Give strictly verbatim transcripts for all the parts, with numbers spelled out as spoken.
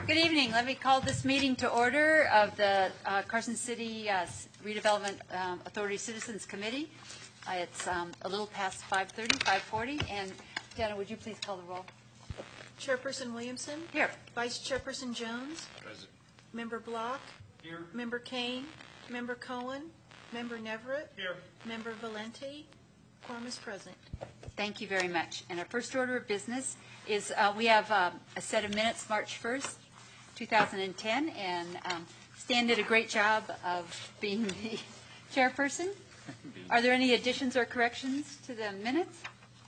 Good evening. Let me call this meeting to order of the uh, Carson City uh, Redevelopment um, Authority Citizens Committee. Uh, it's um, a little past five thirty, five forty, and Dana, would you please call the roll? Chairperson Williamson? Here. Vice Chairperson Jones? Present. Member Block? Here. Member Kane? Member Cohen? Member Neverett? Here. Member Valenti? Quorum is present. Thank you very much. And our first order of business is uh, we have um, a set of minutes, March first, two thousand ten, and um, Stan did a great job of being the chairperson. Are there any additions or corrections to the minutes?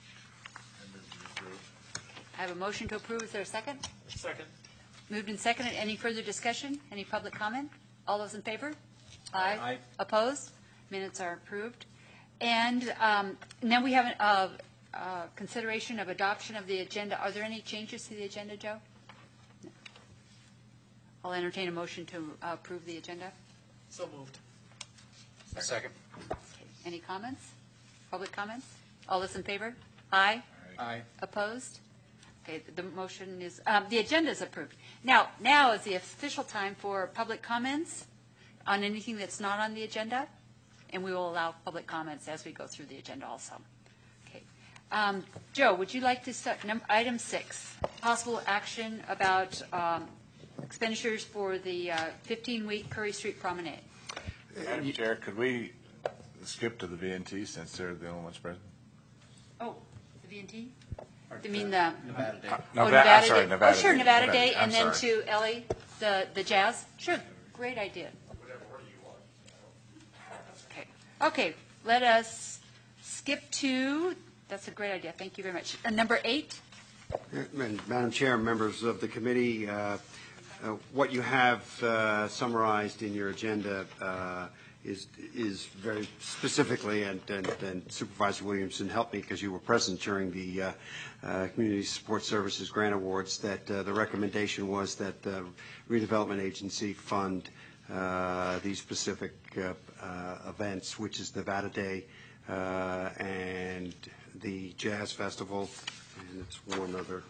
I have a motion to approve. Is there a second? Second. Moved and seconded. Any further discussion? Any public comment? All those in favor? Aye. Aye. Opposed? Minutes are approved. And um, now we have a uh, uh, consideration of adoption of the agenda. Are there any changes to the agenda, Joe? No. I'll entertain a motion to uh, approve the agenda. So moved. Second. Okay. Any comments? Public comments? All those in favor? Aye. Aye. Opposed? Okay, the motion is, um, the agenda is approved. Now, now is the official time for public comments on anything that's not on the agenda, and we will allow public comments as we go through the agenda also. Okay. Um, Joe, would you like to start, number, item six, possible action about um, expenditures for the fifteen-week Curry Street Promenade? Madam Chair, could we skip to the V and T since they're the only ones present? Oh, the V and T? You mean the? Nevada Day. Uh, Oh, Nevada, I'm sorry, Day. Nevada Oh, sure, Day. Nevada Nevada Day, Day. and I'm then sorry. to Ellie, the, the jazz. Sure, great idea. Okay, okay, let us skip to, that's a great idea, thank you very much. Uh, Number eight? Madam Chair, members of the committee, uh, uh, what you have uh, summarized in your agenda uh, is is very specifically, and, and, and Supervisor Williamson helped me because you were present during the uh, uh, Community Support Services Grant Awards, that uh, the recommendation was that the redevelopment agency fund uh, these specific uh, uh, events, which is Nevada Day uh, and the Jazz Festival, and it's one other.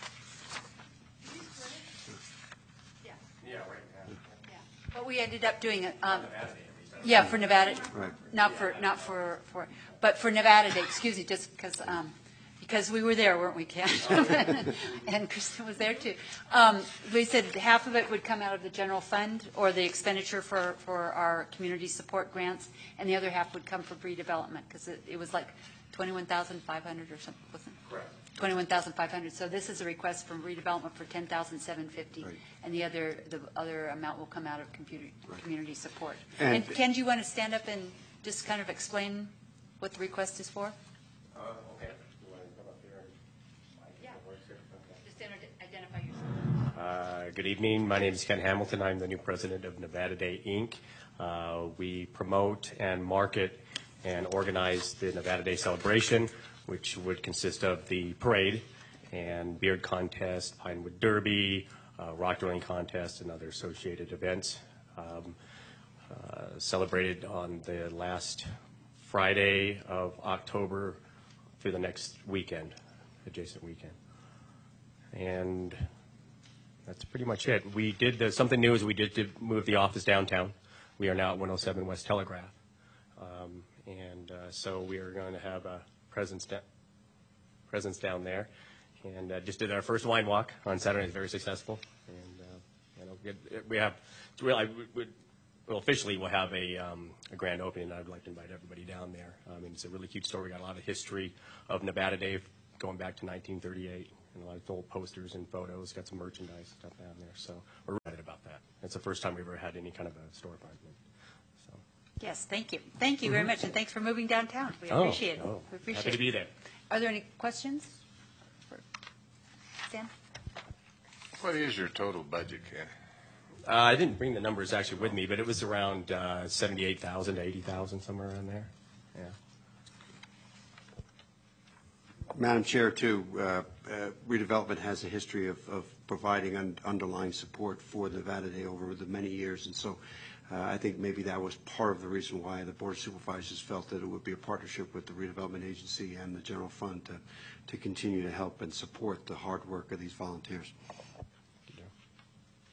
Yeah. Yeah, right. Yeah. But we ended up doing it, um, yeah, for Nevada, Right. not for, not for, for, but for Nevada Day, excuse me, just because, um, because we were there, weren't we, Ken? And Kristen was there too. Um, we said half of it would come out of the general fund or the expenditure for, for our community support grants, and the other half would come from redevelopment, because it, it was like twenty-one thousand five hundred or something, wasn't it? Correct. twenty-one thousand five hundred. So this is a request from redevelopment for ten thousand seven hundred fifty, Right. and the other the other amount will come out of computer, Right. community support. And- And, Ken, do you want to stand up and just kind of explain what the request is for? Uh, okay. You want to come up here? Yeah. Okay. Just identify yourself. Uh, Good evening. My name is Ken Hamilton. I'm the new president of Nevada Day, Incorporated. Uh, we promote and market and organize the Nevada Day celebration, which would consist of the parade and beard contest, Pinewood Derby, uh, rock drilling contest, and other associated events. Um, uh, celebrated on the last Friday of October through the next weekend, adjacent weekend. And that's pretty much it. We did, the, something new is we did, did move the office downtown. We are now at one oh seven West Telegraph. Um, and uh, so we are going to have a presence, da- presence down there. And uh, just did our first wine walk on Saturday. It's very successful. And, uh, you know, we- we have, it's really, I would, well, officially we'll have a, um, a grand opening. I'd like to invite everybody down there. I mean, it's a really cute story. We got a lot of history of Nevada Day going back to nineteen thirty-eight. And a lot of old posters and photos, got some merchandise stuff down there. So we're excited about that. It's the first time we've ever had any kind of a storefront. So. Yes, thank you. Thank you very much, and thanks for moving downtown. We Oh, appreciate it. oh, We appreciate happy to be it. there. Are there any questions? for Stan? What is your total budget, Ken? Uh, I didn't bring the numbers actually with me, but it was around uh, seventy-eight thousand to eighty thousand, somewhere around there. Yeah. Madam Chair, too, uh, uh, redevelopment has a history of, of providing un- underlying support for Nevada Day over the many years, and so uh, I think maybe that was part of the reason why the Board of Supervisors felt that it would be a partnership with the redevelopment agency and the general fund to, to continue to help and support the hard work of these volunteers.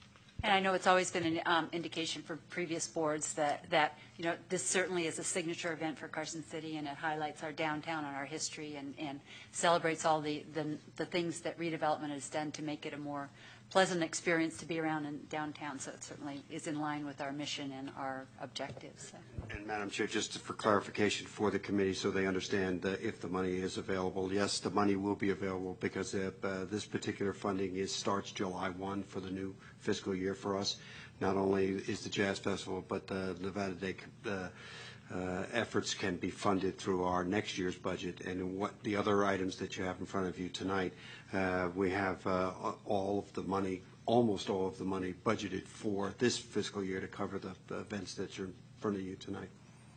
And I know it's always been an um, indication for previous boards that, that, you know, this certainly is a signature event for Carson City, and it highlights our downtown and our history, and, and celebrates all the, the, the things that redevelopment has done to make it a more pleasant experience to be around in downtown. So it certainly is in line with our mission and our objectives. So. And Madam Chair, just for clarification for the committee so they understand uh, if the money is available, yes, the money will be available because uh, uh, this particular funding is starts July first for the new fiscal year for us. Not only is the Jazz Festival, but the Nevada Day uh, uh, efforts can be funded through our next year's budget. And what the other items that you have in front of you tonight, uh, we have uh, all of the money, almost all of the money budgeted for this fiscal year to cover the, the events that you're in front of you tonight.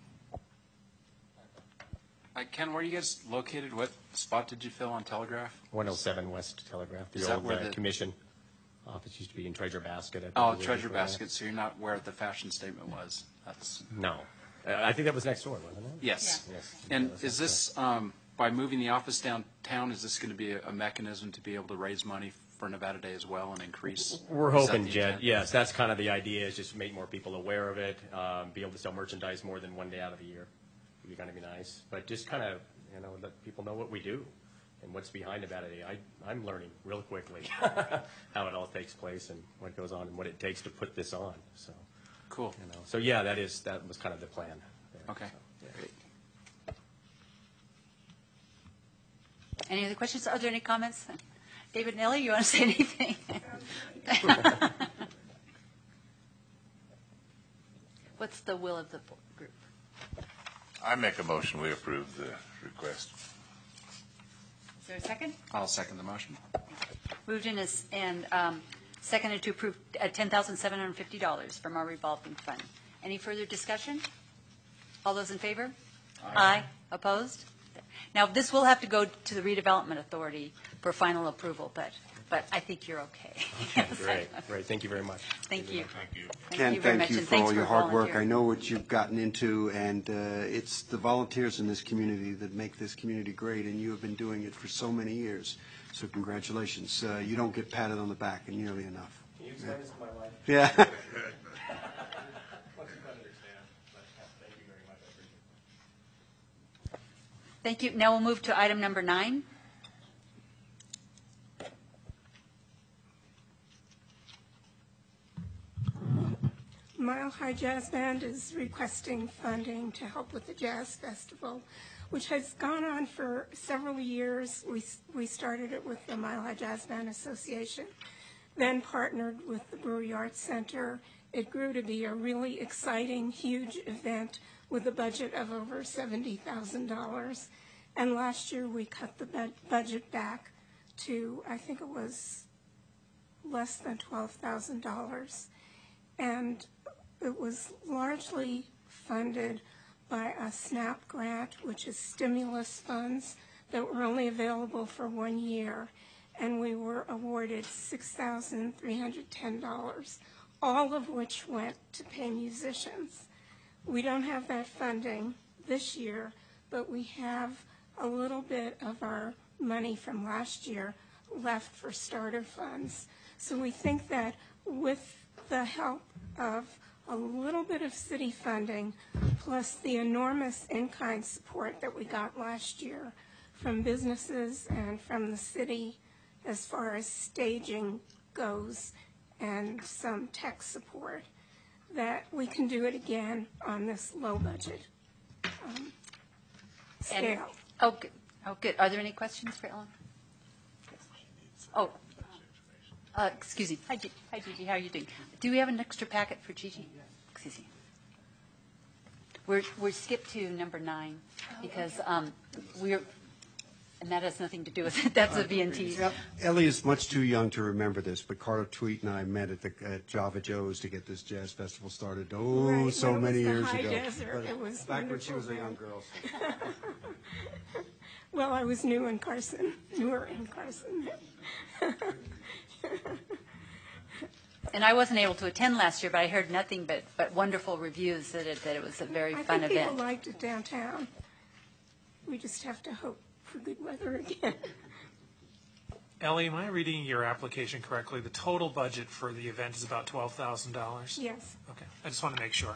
Uh, Ken, where are you guys located? What spot did you fill on Telegraph? one oh seven West Telegraph, Is the that old where uh, the- commission office used to be in Treasure Basket. I Oh, believe. Treasure Basket, so you're not where the fashion statement was. That's, No. Uh, I think that was next door, wasn't it? yes. Yes. And That was is next this, um, by moving the office downtown, is this going to be a a mechanism to be able to raise money for Nevada Day as well and increase? We're Is that hoping, the Jed. intent? Yes, that's kind of the idea, is just make more people aware of it, um, be able to sell merchandise more than one day out of the year. Would be kind of be nice. But just kind of, you know, let people know what we do and what's behind Nevada Day. I, I'm learning real quickly how it all takes place and what goes on and what it takes to put this on. So, Cool. you know, so yeah, that is, that was kind of the plan there. Okay. So, yeah. Any other questions? Are there any comments? David Nelly, you want to say anything? What's the will of the bo- group? I make a motion, we approve the request. Is there a second? I'll second the motion. Moved in is, and um, seconded to approve uh, ten thousand seven hundred fifty dollars from our revolving fund. Any further discussion? All those in favor? Aye. Opposed? Now, this will have to go to the redevelopment authority for final approval, but, but I think you're okay. Great, great. Thank you very much. Thank you. Thank you. Thank you Ken, very thank much, you and for thanks all your hard work. I volunteering. know what you've gotten into, and uh, it's the volunteers in this community that make this community great, and you have been doing it for so many years. So congratulations. Uh, You don't get patted on the back nearly enough. Can you explain this to my wife? Yeah. Once you understand, but thank you very much. I appreciate it. Thank you. Now we'll move to item number nine. Mile High Jazz Band is requesting funding to help with the Jazz Festival, which has gone on for several years. We, we started it with the Mile High Jazz Band Association, then partnered with the Brewery Arts Center. It grew to be a really exciting, huge event with a budget of over seventy thousand dollars. And last year, we cut the bud- budget back to, I think it was less than twelve thousand dollars. And it was largely funded by a SNAP grant, which is stimulus funds that were only available for one year. And we were awarded six thousand three hundred ten dollars, all of which went to pay musicians. We don't have that funding this year, but we have a little bit of our money from last year left for starter funds. So we think that with the help of a little bit of city funding, plus the enormous in-kind support that we got last year from businesses and from the city as far as staging goes and some tech support, that we can do it again on this low budget um, And- scale. Oh, good. Oh, good. Are there any questions for Ellen? Oh, uh, excuse me. Hi, Gigi. Hi, Gigi. How are you doing? Do we have an extra packet for Gigi? Excuse me. We're, we're skipped to number nine because um, we're, and that has nothing to do with it. That's a V and T. Yep. Ellie is much too young to remember this, but Carter Tweet and I met at the at Java Joe's to get this jazz festival started. Oh, Right, so when it was many the years high ago. desert, But it was back when she was a wonderful young then. girl. Well, I was new in Carson, newer in Carson. And I wasn't able to attend last year, but I heard nothing but, but wonderful reviews that it, that it was a very I fun think event. people liked it downtown. We just have to hope for good weather again. Ellie, am I reading your application correctly? The total budget for the event is about twelve thousand dollars? Yes. Okay, I just want to make sure.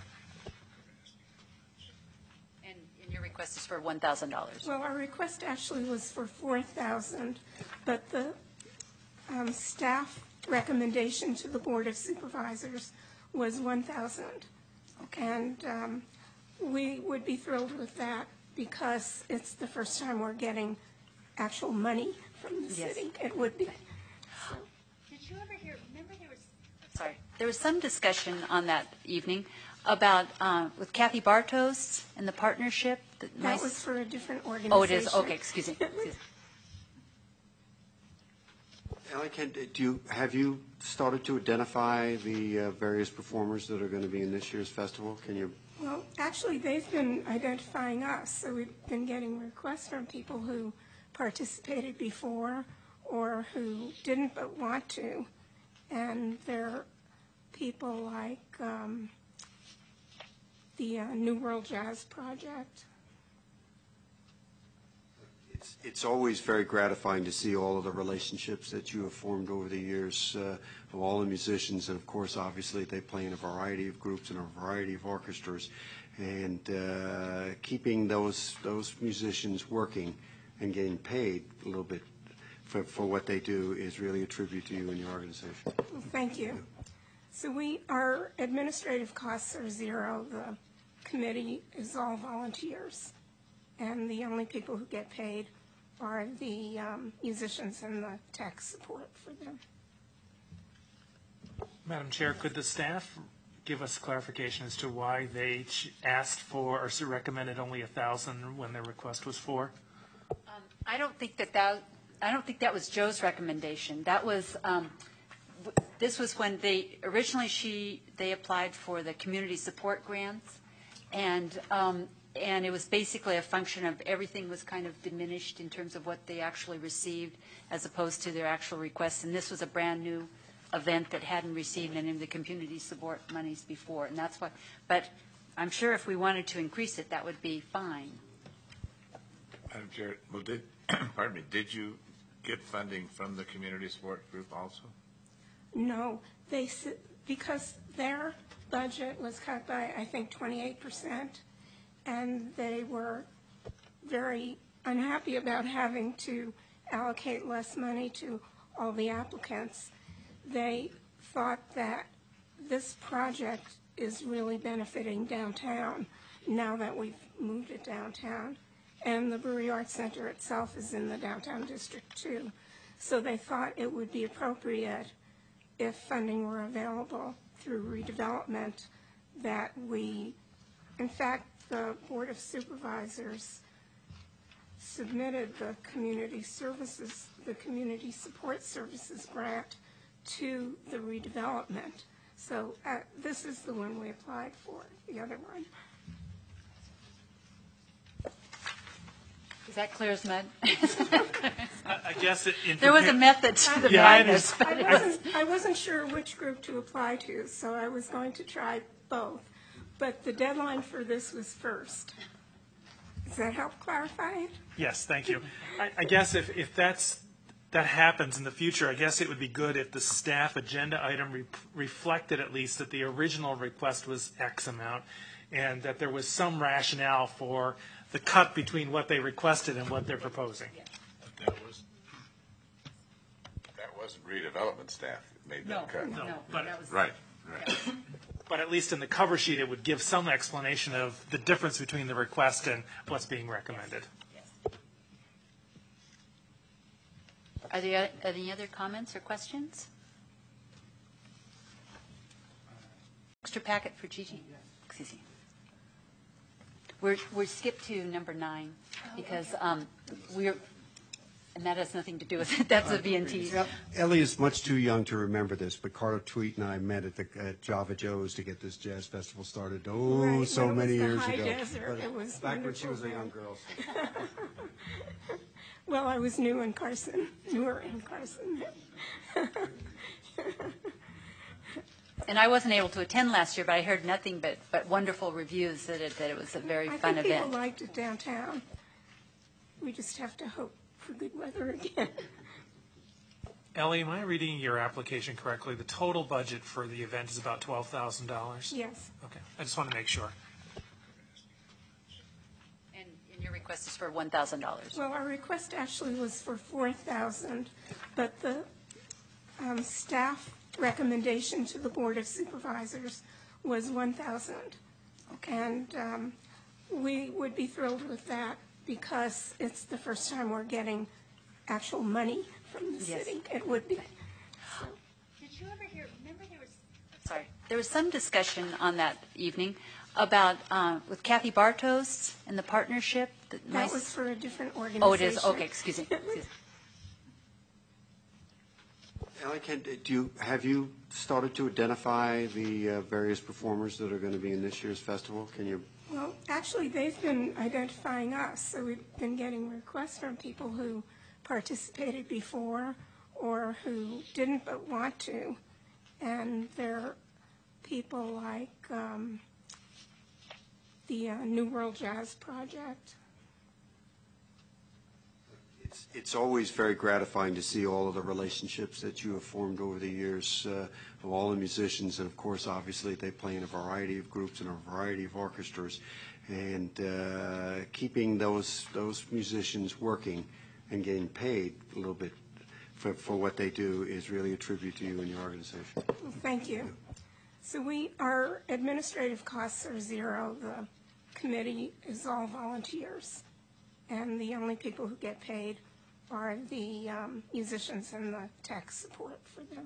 And and your request is for one thousand dollars. Well, our request actually was for four thousand, but the um, staff recommendation to the Board of Supervisors was one thousand. Okay. And um, we would be thrilled with that because it's the first time we're getting actual money from the Yes. city. It would be. Did you ever hear, remember there was, sorry, there was some discussion on that evening about, uh, with Kathy Bartos and the partnership? that That nice- was for a different organization. Oh, it is, okay, excuse me. Excuse me. Ellie, can, do you, have you started to identify the uh, various performers that are going to be in this year's festival? Can you? Well, actually, they've been identifying us, so we've been getting requests from people who participated before or who didn't but want to. And they're people like um, the uh, New World Jazz Project. It's, it's always very gratifying to see all of the relationships that you have formed over the years uh, of all the musicians. And, of course, obviously, they play in a variety of groups and a variety of orchestras. And uh, keeping those those musicians working and getting paid a little bit for, for what they do is really a tribute to you and your organization. Well, thank you. So we, our administrative costs are zero. The committee is all volunteers. And the only people who get paid are the um, musicians and the tax support for them. Madam Chair, could the staff give us clarification as to why they ch- asked for or s- recommended only a thousand when their request was four? Um, I don't think that that, I don't think that was Joe's recommendation. That was, um, w- this was when they, originally she, they applied for the community support grants. And, um, and it was basically a function of everything was kind of diminished in terms of what they actually received as opposed to their actual requests. And this was a brand-new event that hadn't received any of the community support monies before. And that's why, but I'm sure if we wanted to increase it, that would be fine. Madam Chair, well, did, pardon me, did you get funding from the community support group also? No, they, s- because their budget was cut by, I think, twenty-eight percent, and they were very unhappy about having to allocate less money to all the applicants. They thought that this project is really benefiting downtown now that we've moved it downtown. And the Brewery Arts Center itself is in the downtown district too. So they thought it would be appropriate if funding were available through redevelopment that we, in fact, the Board of Supervisors submitted the community services, the community support services grant to the redevelopment. So uh, this is the one we applied for, the other one. Is that clear as mud? I I guess it- in. There was a prepa- method to the Yeah, I madness. I wasn't, I wasn't sure which group to apply to, so I was going to try both. But the deadline for this was first. Does that help clarify it? Yes, thank you. I, I guess if, if that's, that happens in the future, I guess it would be good if the staff agenda item re- reflected at least that the original request was X amount and that there was some rationale for the cut between what they requested and what they're proposing. But that was, that wasn't redevelopment staff that made No, that cut. no, but- that was. Right, right. But at least in the cover sheet, it would give some explanation of the difference between the request and what's being recommended. Are there any other comments or questions? Extra packet for Gigi? Excuse me. We're, we're skipped to number nine because um, we're, and that has nothing to do with it. That's a V and T. Yep. Ellie is much too young to remember this, but Carter Tweet and I met at the at Java Joe's to get this jazz festival started. Oh, Right, so when it was many the years high ago. desert, But it was back when she was a wonderful young girl. Well, I was new in Carson, newer in Carson. And I wasn't able to attend last year, but I heard nothing but, but wonderful reviews that it, that it was a very I fun think event. people liked it downtown. We just have to hope for good weather again. Ellie, am I reading your application correctly? The total budget for the event is about twelve thousand dollars? Yes. Okay, I just want to make sure. And, and your request is for one thousand dollars. Well, our request actually was for four thousand dollars, but the um, staff recommendation to the Board of Supervisors was one thousand dollars. Okay. And um, we would be thrilled with that because it's the first time we're getting actual money from the Yes. city. It would be. Did you ever hear, remember there was, sorry, there was some discussion on that evening about, uh, with Kathy Bartos and the partnership? that That nice- was for a different organization. Oh, it is, okay, excuse me. Excuse me. Ellie, can, do you, have you started to identify the uh, various performers that are going to be in this year's festival? Can you? Well, actually, they've been identifying us, so we've been getting requests from people who participated before or who didn't but want to. And they're people like um, the uh, New World Jazz Project. It's, it's always very gratifying to see all of the relationships that you have formed over the years uh, of all the musicians, and of course, obviously, they play in a variety of groups and a variety of orchestras, and uh, keeping those those musicians working and getting paid a little bit for, for what they do is really a tribute to you and your organization. Well, thank you. So we, our administrative costs are zero. The committee is all volunteers. And the only people who get paid are the um, musicians and the tax support for them.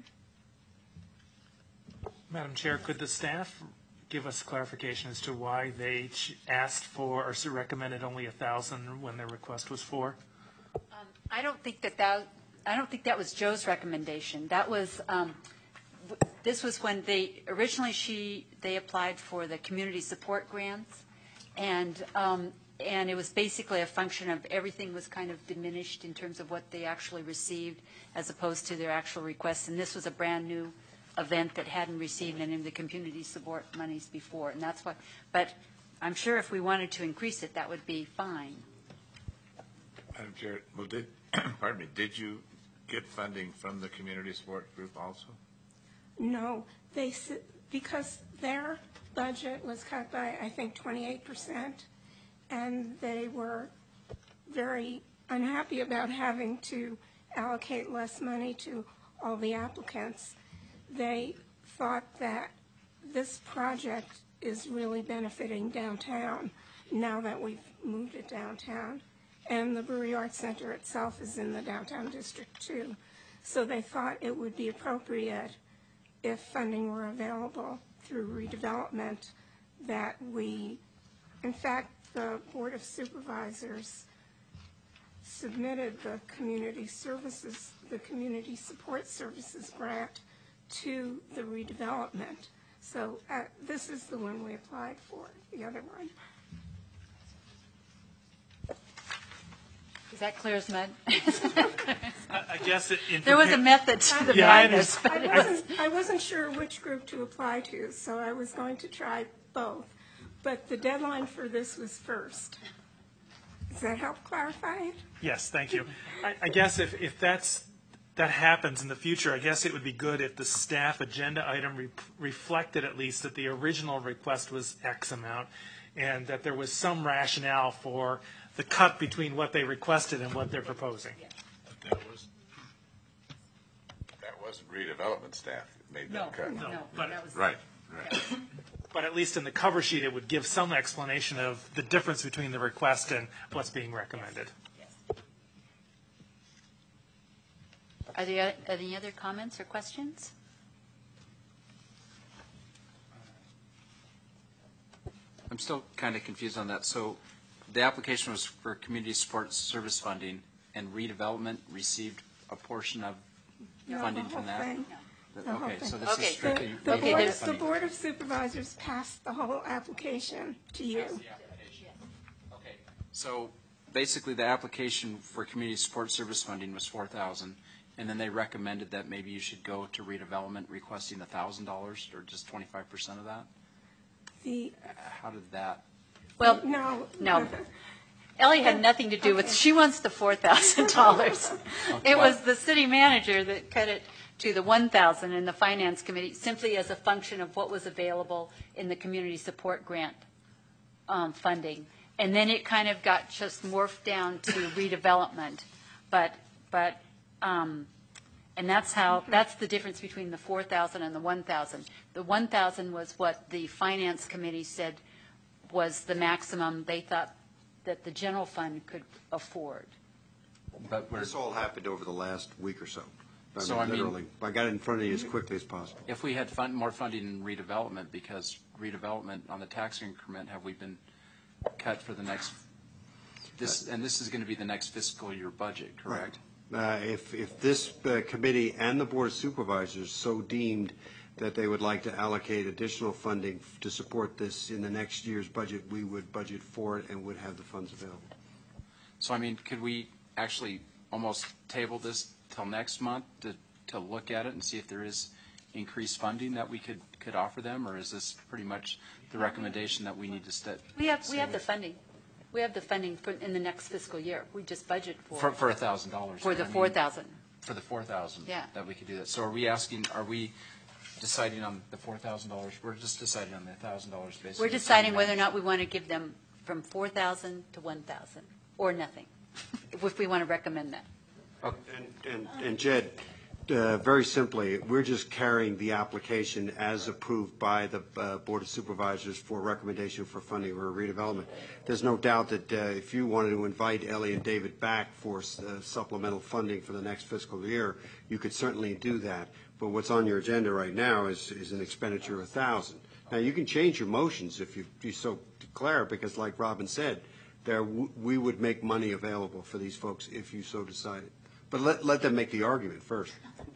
Madam Chair, could the staff give us clarification as to why they ch- asked for or s- recommended only a thousand when their request was four? Um, I don't think that that, I don't think that was Joe's recommendation. That was, um, w- this was when they, originally she, they applied for the community support grants, and, um, and it was basically a function of everything was kind of diminished in terms of what they actually received as opposed to their actual requests. And this was a brand-new event that hadn't received any of the community support monies before, and that's why. But I'm sure if we wanted to increase it, that would be fine. Madam Chair, well, did, pardon me, did you get funding from the community support group also? No, they, s- because their budget was cut by, I think, twenty-eight percent, and they were very unhappy about having to allocate less money to all the applicants. They thought that this project is really benefiting downtown now that we've moved it downtown. And the Brewery Arts Center itself is in the downtown district too. So they thought it would be appropriate if funding were available through redevelopment that we, in fact, the Board of Supervisors submitted the community services, the community support services grant to the redevelopment. So uh, this is the one we applied for, the other one. Is that clear as mud? I I guess it- in. There was a prepa- method to the Yeah, I madness. I wasn't, I wasn't sure which group to apply to, so I was going to try both. But the deadline for this was first. Does that help clarify it? Yes, thank you. I, I guess if, if that's, that happens in the future, I guess it would be good if the staff agenda item re- reflected at least that the original request was X amount, and that there was some rationale for the cut between what they requested and what they're proposing. But that was, that wasn't redevelopment staff that made No, that cut. no, but- that was. Right, right. But at least in the cover sheet, it would give some explanation of the difference between the request and what's being recommended. Are there any other comments or questions? I'm still kind of confused on that. So the application was for community support service funding, and redevelopment received a portion of No, funding the from whole that? thing. The whole Okay, thing. so this Okay. is strictly The, the, Okay, board, there's- the Board of Supervisors passed the whole application to you. Okay. So basically, the application for community support service funding was four thousand, and then they recommended that maybe you should go to redevelopment requesting a thousand dollars or just twenty-five percent of that. The, How did that? Well, no. no. Ellie had nothing to do with, she wants the four thousand dollars. It was the city manager that cut it to the one thousand in the finance committee, simply as a function of what was available in the community support grant um, funding. And then it kind of got just morphed down to redevelopment. But, but, um, and that's how, that's the difference between the four thousand and the one thousand. The one thousand was what the finance committee said was the maximum they thought that the general fund could afford. But we're, This all happened over the last week or so. I So, I mean- literally, I got it in front of you as quickly as possible. if we had fund, more funding in redevelopment, because redevelopment on the tax increment, have we been cut for the next, this, and this is going to be the next fiscal year budget, correct? Uh, If, if this uh, committee and the Board of Supervisors so deemed that they would like to allocate additional funding to support this in the next year's budget, we would budget for it and would have the funds available. So, I mean, could we actually almost table this till next month to, to look at it and see if there is increased funding that we could, could offer them, or is this pretty much the recommendation that we need to set? We have, we have the funding. We have the funding for, in the next fiscal year. We just budget for. For, for a thousand dollars. For the four thousand. For the four thousand. Yeah. That we could do that. So are we asking, are we deciding on the four thousand dollars? We're just deciding on the thousand dollars basically. We're deciding whether or not we want to give them from four thousand to one thousand, or nothing, if we want to recommend that. And, and, and Jed, uh, very simply, we're just carrying the application as approved by the uh, Board of Supervisors for recommendation for funding or redevelopment. There's no doubt that uh, if you wanted to invite Ellie and David back for uh, supplemental funding for the next fiscal year, you could certainly do that. But what's on your agenda right now is, is an expenditure of a thousand. Now, you can change your motions if you, you so declare, because like Robin said, there w- we would make money available for these folks if you so decided. But let, let them make the argument first.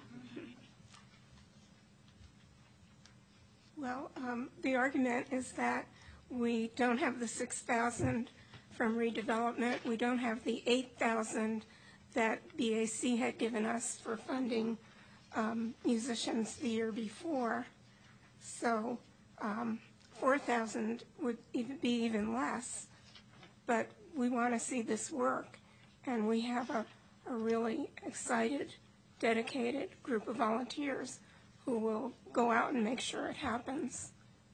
Well, um, the argument is that we don't have the six thousand from redevelopment. We don't have the eight thousand that B A C had given us for funding um, musicians the year before. So um, four thousand would even be even less. But we want to see this work, and we have a, a really excited, dedicated group of volunteers who will go out and make sure it happens.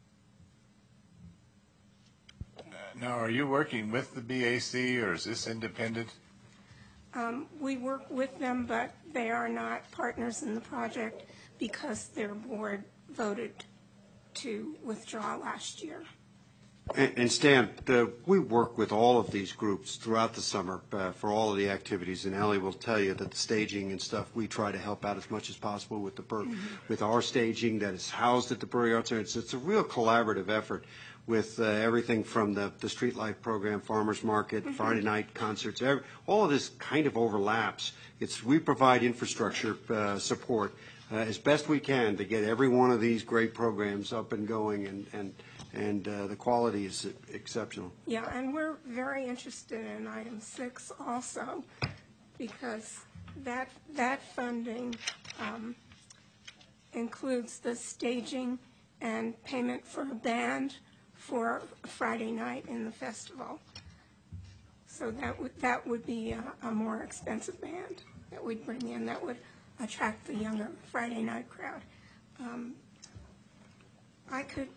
Now, are you working with the B A C, or is this independent? Um, we work with them, but they are not partners in the project because their board voted to withdraw last year. And, and Stan, the, we work with all of these groups throughout the summer uh, for all of the activities, and Ellie will tell you that the staging and stuff, we try to help out as much as possible with the Bur- mm-hmm. with our staging that is housed at the Bury Arts Center. It's, it's a real collaborative effort with uh, everything from the, the street light program, farmers market, mm-hmm. Friday night concerts. Every, all of this kind of overlaps. It's we provide infrastructure uh, support uh, as best we can to get every one of these great programs up and going, and and and uh, the quality is exceptional. Yeah, and we're very interested in item six also, because that that funding um, includes the staging and payment for a band for Friday night in the festival. So that would that would be a, a more expensive band that we'd bring in that would attract the younger Friday night crowd. Um, I could,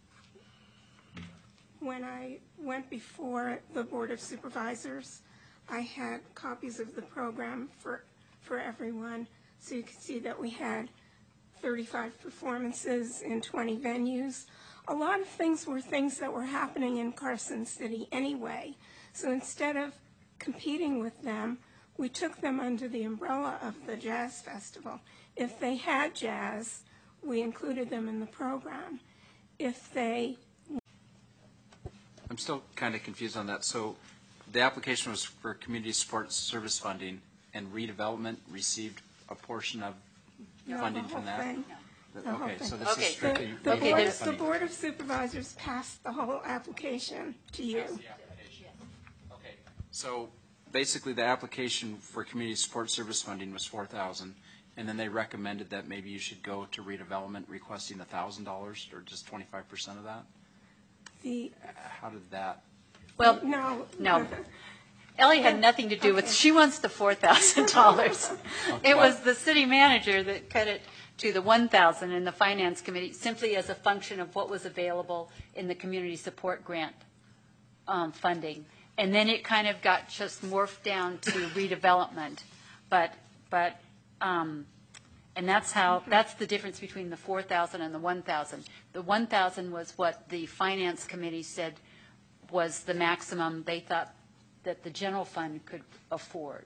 when I went before the Board of Supervisors, I had copies of the program for for everyone, so you could see that we had thirty-five performances in twenty venues. A lot of things were things that were happening in Carson City anyway. So instead of competing with them, we took them under the umbrella of the Jazz Festival. If they had jazz, we included them in the program. If they... I'm still kind of confused on that. So the application was for community support service funding, and redevelopment received a portion of No, funding the from whole that? thing. The whole Okay, thing. so this Okay. is strictly. The, the, Okay, board, there's- the Board of Supervisors passed the whole application to you. Okay, so basically the application for community support service funding was four thousand, and then they recommended that maybe you should go to redevelopment requesting a thousand dollars, or just twenty-five percent of that? The How did that? Well, no, no. Ellie had nothing to do with, she wants the four thousand dollars. It was the city manager that cut it to the one thousand in the finance committee, simply as a function of what was available in the community support grant um, funding. And then it kind of got just morphed down to redevelopment. But, but, um, and that's how, that's the difference between the four thousand and the one thousand. The one thousand was what the finance committee said was the maximum they thought that the general fund could afford.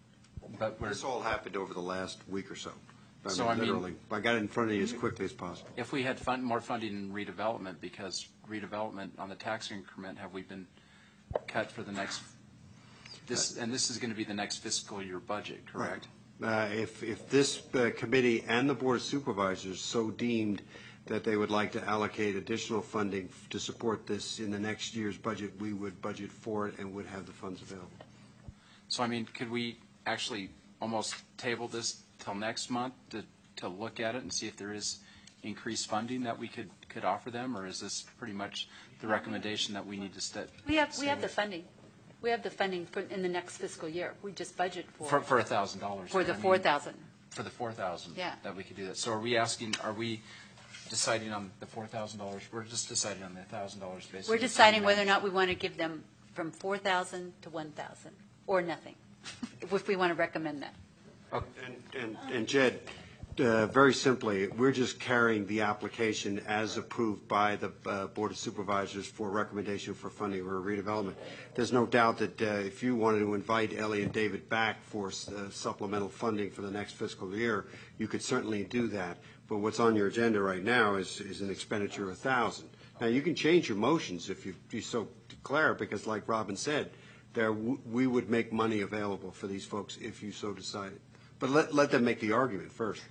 But we're, This all happened over the last week or so. I So, mean, I mean- literally, I got it in front of you as quickly as possible. if we had fund, more funding in redevelopment, because redevelopment on the tax increment, have we been cut for the next, this, and this is going to be the next fiscal year budget, correct? Uh, If, if this uh, committee and the Board of Supervisors so deemed that they would like to allocate additional funding f- to support this in the next year's budget, we would budget for it and would have the funds available. So, I mean, could we actually almost table this till next month to, to look at it and see if there is increased funding that we could, could offer them, or is this pretty much the recommendation that we need to set? We have, we have the funding. We have the funding for, in the next fiscal year. We just budget for, For, for a thousand dollars. for the four thousand. For the four thousand. Yeah. That we could do that. So are we asking, are we deciding on the four thousand dollars? We're just deciding on the thousand dollars basically. We're deciding whether or not we want to give them from four thousand to one thousand, or nothing, if we want to recommend that. And, and, and Jed, uh, very simply, we're just carrying the application as approved by the uh, Board of Supervisors for recommendation for funding or redevelopment. There's no doubt that uh, if you wanted to invite Ellie and David back for uh, supplemental funding for the next fiscal year, you could certainly do that. But what's on your agenda right now is, is an expenditure of a thousand. Now, you can change your motions if you, you so declare, because like Robin said, there w- we would make money available for these folks if you so decided. But let, let them make the argument first.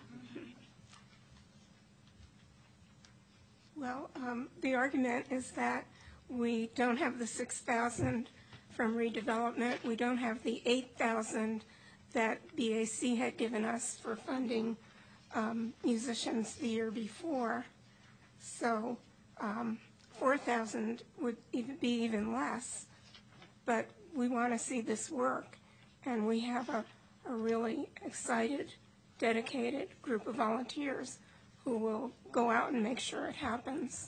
Well, um, the argument is that we don't have the six thousand from redevelopment. We don't have the eight thousand that B A C had given us for funding um, musicians the year before. So um, four thousand would even be even less. But we want to see this work, and we have a, a really excited, dedicated group of volunteers who will go out and make sure it happens.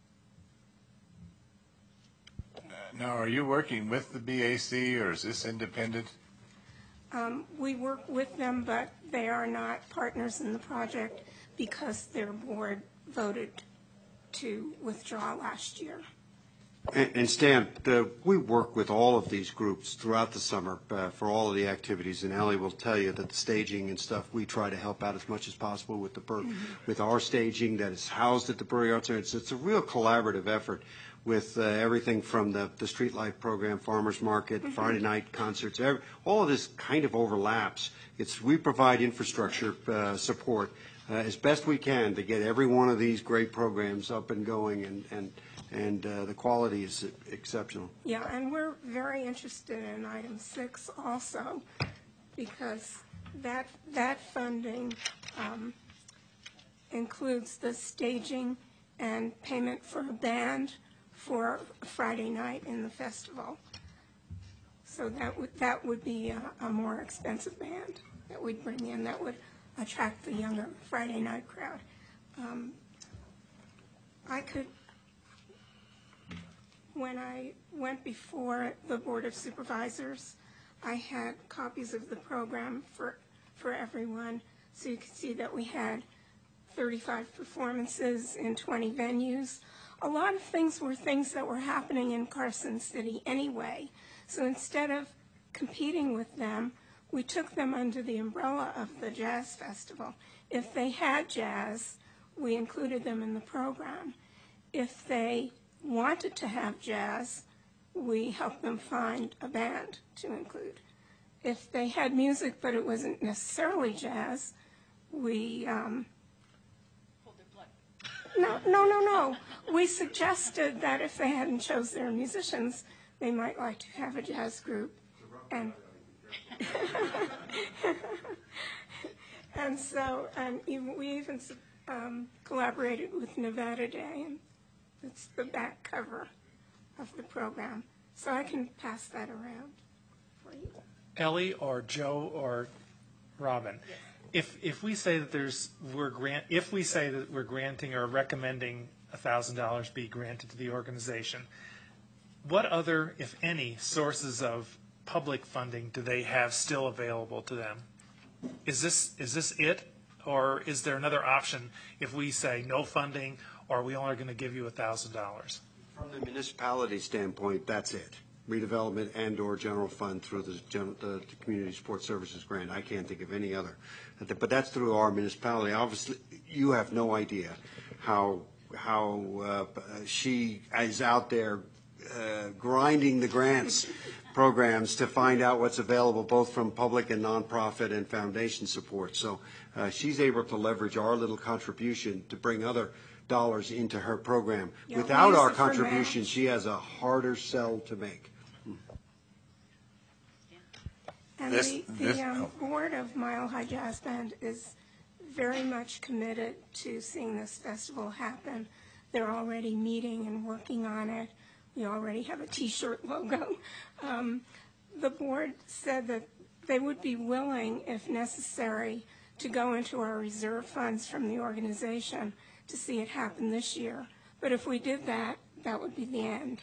Now, are you working with the B A C, or is this independent? Um, we work with them, but they are not partners in the project because their board voted to withdraw last year. And, and Stan, uh, we work with all of these groups throughout the summer uh, for all of the activities, and Ellie will tell you that the staging and stuff, we try to help out as much as possible with the Bur- mm-hmm. with our staging that is housed at the Brewery Arts Center. It's, it's a real collaborative effort with uh, everything from the, the Street Life program, Farmers Market, mm-hmm. Friday night concerts. Every, all of this kind of overlaps. It's we provide infrastructure uh, support uh, as best we can to get every one of these great programs up and going, and and and uh, the quality is exceptional. Yeah, and we're very interested in item six also, because that that funding um, includes the staging and payment for a band for Friday night in the festival. So that would that would be a, a more expensive band that we'd bring in that would attract the younger Friday night crowd. Um, I could. When I went before the Board of Supervisors, I had copies of the program for, for everyone, so you could see that we had thirty-five performances in twenty venues. A lot of things were things that were happening in Carson City anyway, so instead of competing with them, we took them under the umbrella of the Jazz Festival. If they had jazz, we included them in the program. If they wanted to have jazz, we helped them find a band to include. If they had music but it wasn't necessarily jazz, we um, no no no no we suggested that if they hadn't chose their musicians, they might like to have a jazz group, and and so and even, we even um, collaborated with Nevada Day, and it's the back cover of the program, so I can pass that around. for you. Ellie or Joe or Robin, if, if we say that there's, we're grant, if we say that we're granting or recommending one thousand dollars be granted to the organization, what other, if any, sources of public funding do they have still available to them? Is this, is this it? Or is there another option if we say no funding, or we only are going to give you one thousand dollars? From the municipality standpoint, that's it. Redevelopment and/or general fund through the, gen- the Community Support Services grant. I can't think of any other. But that's through our municipality. Obviously, you have no idea how how uh, she is out there uh, grinding the grants programs to find out what's available, both from public and nonprofit and foundation support. So uh, she's able to leverage our little contribution to bring other dollars into her program. Yeah, Without we use our it for contribution, match. she has a harder sell to make. And This- the, this- the um, oh. board of Mile High Jazz Band is very much committed to seeing this festival happen. They're already meeting and working on it. We already have a T-shirt logo. Um, the board said that they would be willing, if necessary, to go into our reserve funds from the organization to see it happen this year. But if we did that, that would be the end.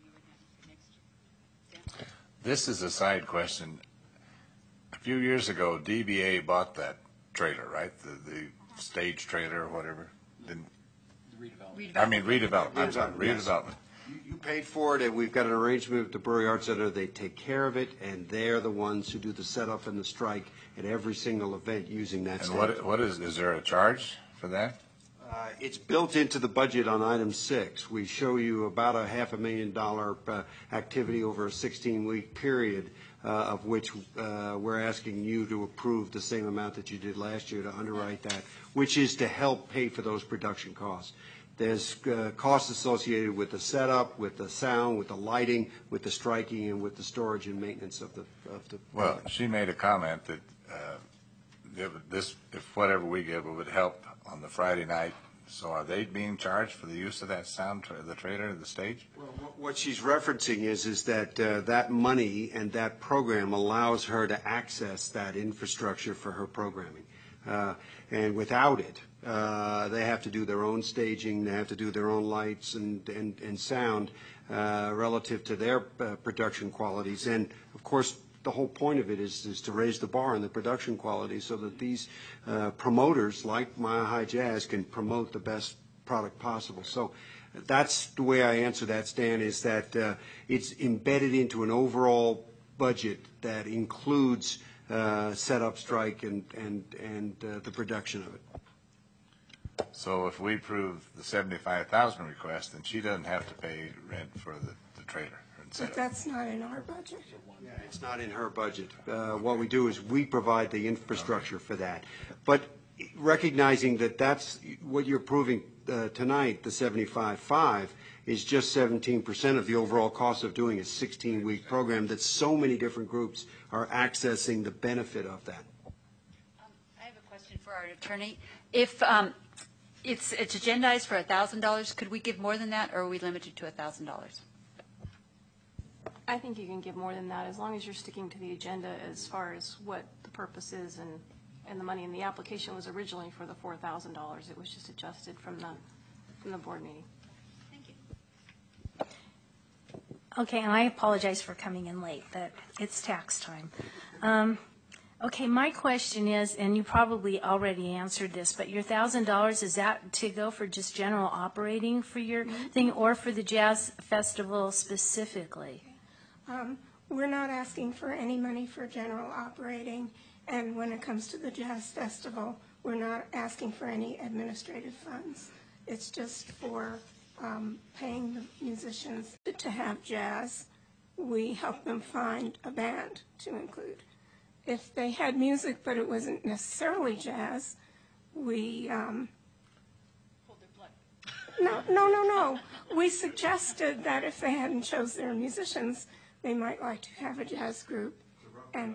This is a side question. A few years ago, D B A bought that trailer, right? The, the stage trailer or whatever. Didn't, Redevelopment. I mean, redevelopment, I'm sorry, Yes. redevelopment. You, you paid for it, and we've got an arrangement with the Brewery Arts Center. They take care of it, and they're the ones who do the setup and the strike at every single event using that And stage. what, what is, is there a charge for that? Uh, It's built into the budget on item six. We show you about a half a million dollar uh, activity over a sixteen-week period, uh, of which uh, we're asking you to approve the same amount that you did last year to underwrite that, which is to help pay for those production costs. There's uh, costs associated with the setup, with the sound, with the lighting, with the striking, and with the storage and maintenance of the, of the. Well, she made a comment that uh, it would- this, if whatever we give, it would help on the Friday night. So are they being charged for the use of that sound, tra- the trailer, the stage? Well, what- What she's referencing is, is that uh, that money and that program allows her to access that infrastructure for her programming. Uh, And without it, uh, they have to do their own staging, they have to do their own lights and, and, and sound uh, relative to their uh, production qualities. And, of course, the whole point of it is, is to raise the bar on the production quality so that these uh, promoters, like Mile High Jazz, can promote the best product possible. So that's the way I answer that, Stan, is that uh, it's embedded into an overall budget that includes uh, setup, strike, and, and, and uh, the production of it. So if we approve the seventy-five thousand request, then she doesn't have to pay rent for the, the trailer and But setup. that's not in our budget. Yeah, it's not in her budget. Uh, What we do is we provide the infrastructure for that. But recognizing that that's what you're approving uh, tonight, the seventy-five five, is just seventeen percent of the overall cost of doing a sixteen-week program that so many different groups are accessing the benefit of that. I have a question for our attorney. If um, it's, it's agendized for one thousand dollars, could we give more than that, or are we limited to one thousand dollars? I think you can give more than that, as long as you're sticking to the agenda as far as what the purpose is and, and the money. And the application was originally for the four thousand dollars. It was just adjusted from the, from the board meeting. Thank you. Okay, and I apologize for coming in late, but it's tax time. Um, Okay, my question is, and you probably already answered this, but your one thousand dollars, is that to go for just general operating for your thing, or for the Jazz Festival specifically? Um, We're not asking for any money for general operating, and when it comes to the Jazz Festival, we're not asking for any administrative funds. It's just for um, paying the musicians to have jazz. We help them find a band to include. If they had music, but it wasn't necessarily jazz, we, um, no, no, no, no. We suggested that if they hadn't chose their musicians, they might like to have a jazz group. And,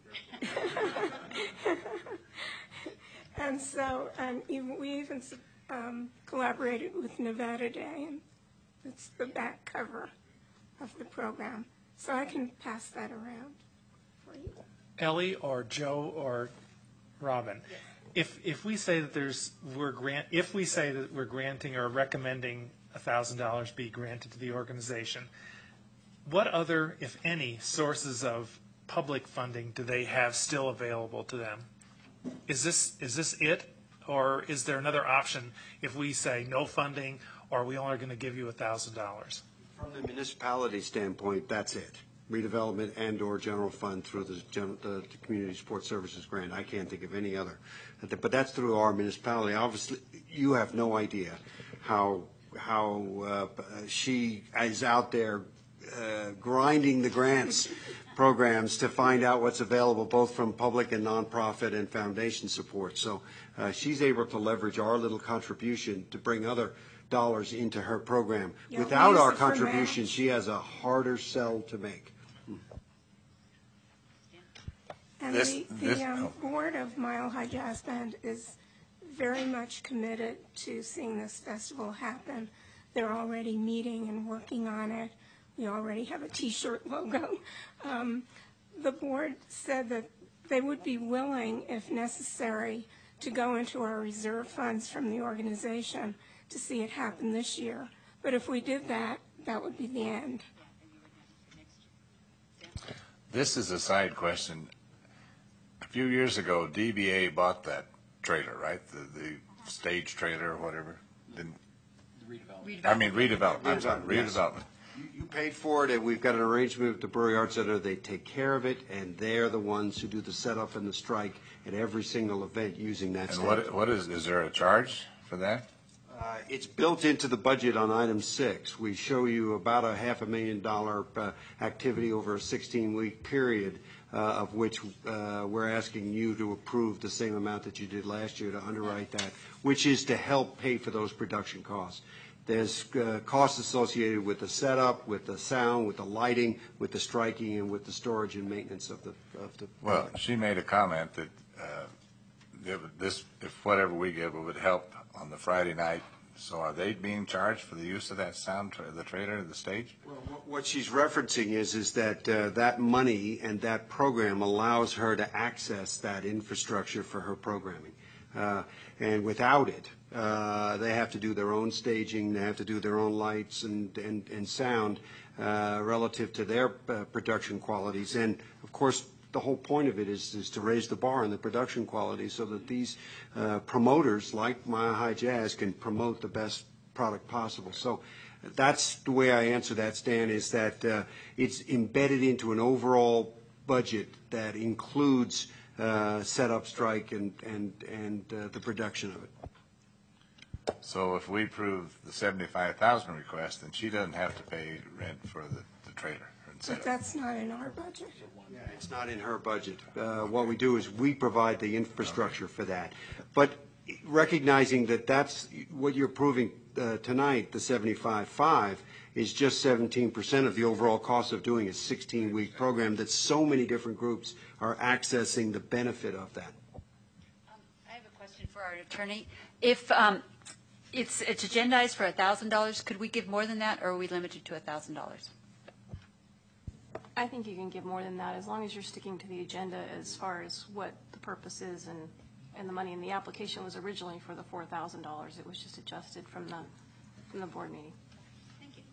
and so, and even, we even um, collaborated with Nevada Day, and it's the back cover of the program. So I can pass that around. for you. Ellie or Joe or Robin, if, if we say that there's, we're grant, if we say that we're granting or recommending one thousand dollars be granted to the organization, what other, if any, sources of public funding do they have still available to them? Is this, is this it? Or is there another option if we say no funding, or we only are going to give you one thousand dollars? From the municipality standpoint, that's it. Redevelopment and/or general fund through the, gen- the Community Support Services grant. I can't think of any other. But that's through our municipality. Obviously, you have no idea how, how uh, she is out there uh, grinding the grants programs to find out what's available, both from public and nonprofit and foundation support. So uh, she's able to leverage our little contribution to bring other dollars into her program. Yeah, Without use our it for contribution, match. she has a harder sell to make. And This- the, this- the um, oh. board of Mile High Jazz Band is very much committed to seeing this festival happen. They're already meeting and working on it. We already have a T-shirt logo. Um, the board said that they would be willing, if necessary, to go into our reserve funds from the organization to see it happen this year. But if we did that, that would be the end. This is a side question. A few years ago, D B A bought that trailer, right? The, the stage trailer or whatever. Didn't, Redevelopment. I mean, redevelopment, I'm sorry, Redevelopment, yes. redevelopment. You, you paid for it, and we've got an arrangement with the Brewery Arts Center. They take care of it, and they're the ones who do the setup and the strike at every single event using that And stage. what, what is, is there a charge for that? Uh, It's built into the budget on item six. We show you about a half a million dollar uh, activity over a sixteen-week period, uh, of which uh, we're asking you to approve the same amount that you did last year to underwrite that, which is to help pay for those production costs. There's uh, costs associated with the setup, with the sound, with the lighting, with the striking, and with the storage and maintenance of the, of the. Well, she made a comment that uh, it would- this, if whatever we give, it would help on the Friday night. So are they being charged for the use of that sound, tra- the trailer, the stage? Well, what- what she's referencing is, is that uh, that money and that program allows her to access that infrastructure for her programming. Uh, And without it, uh, they have to do their own staging, they have to do their own lights and, and, and sound uh, relative to their uh, production qualities. And, of course, the whole point of it is, is to raise the bar in the production quality so that these uh, promoters, like Mile High Jazz, can promote the best product possible. So that's the way I answer that, Stan, is that uh, it's embedded into an overall budget that includes uh, setup, strike, and, and, and uh, the production of it. So if we approve the seventy-five thousand request, then she doesn't have to pay rent for the, the trailer and But setup. that's not in our budget. Yeah, it's not in her budget. Uh, What we do is we provide the infrastructure for that. But recognizing that that's what you're approving uh, tonight, the seventy-five five, is just seventeen percent of the overall cost of doing a sixteen-week program that so many different groups are accessing the benefit of that. I have a question for our attorney. If um, it's, it's agendized for one thousand dollars, could we give more than that, or are we limited to one thousand dollars? I think you can give more than that, as long as you're sticking to the agenda as far as what the purpose is and, and the money. And the application was originally for the four thousand dollars. It was just adjusted from the, from the board meeting. Thank you.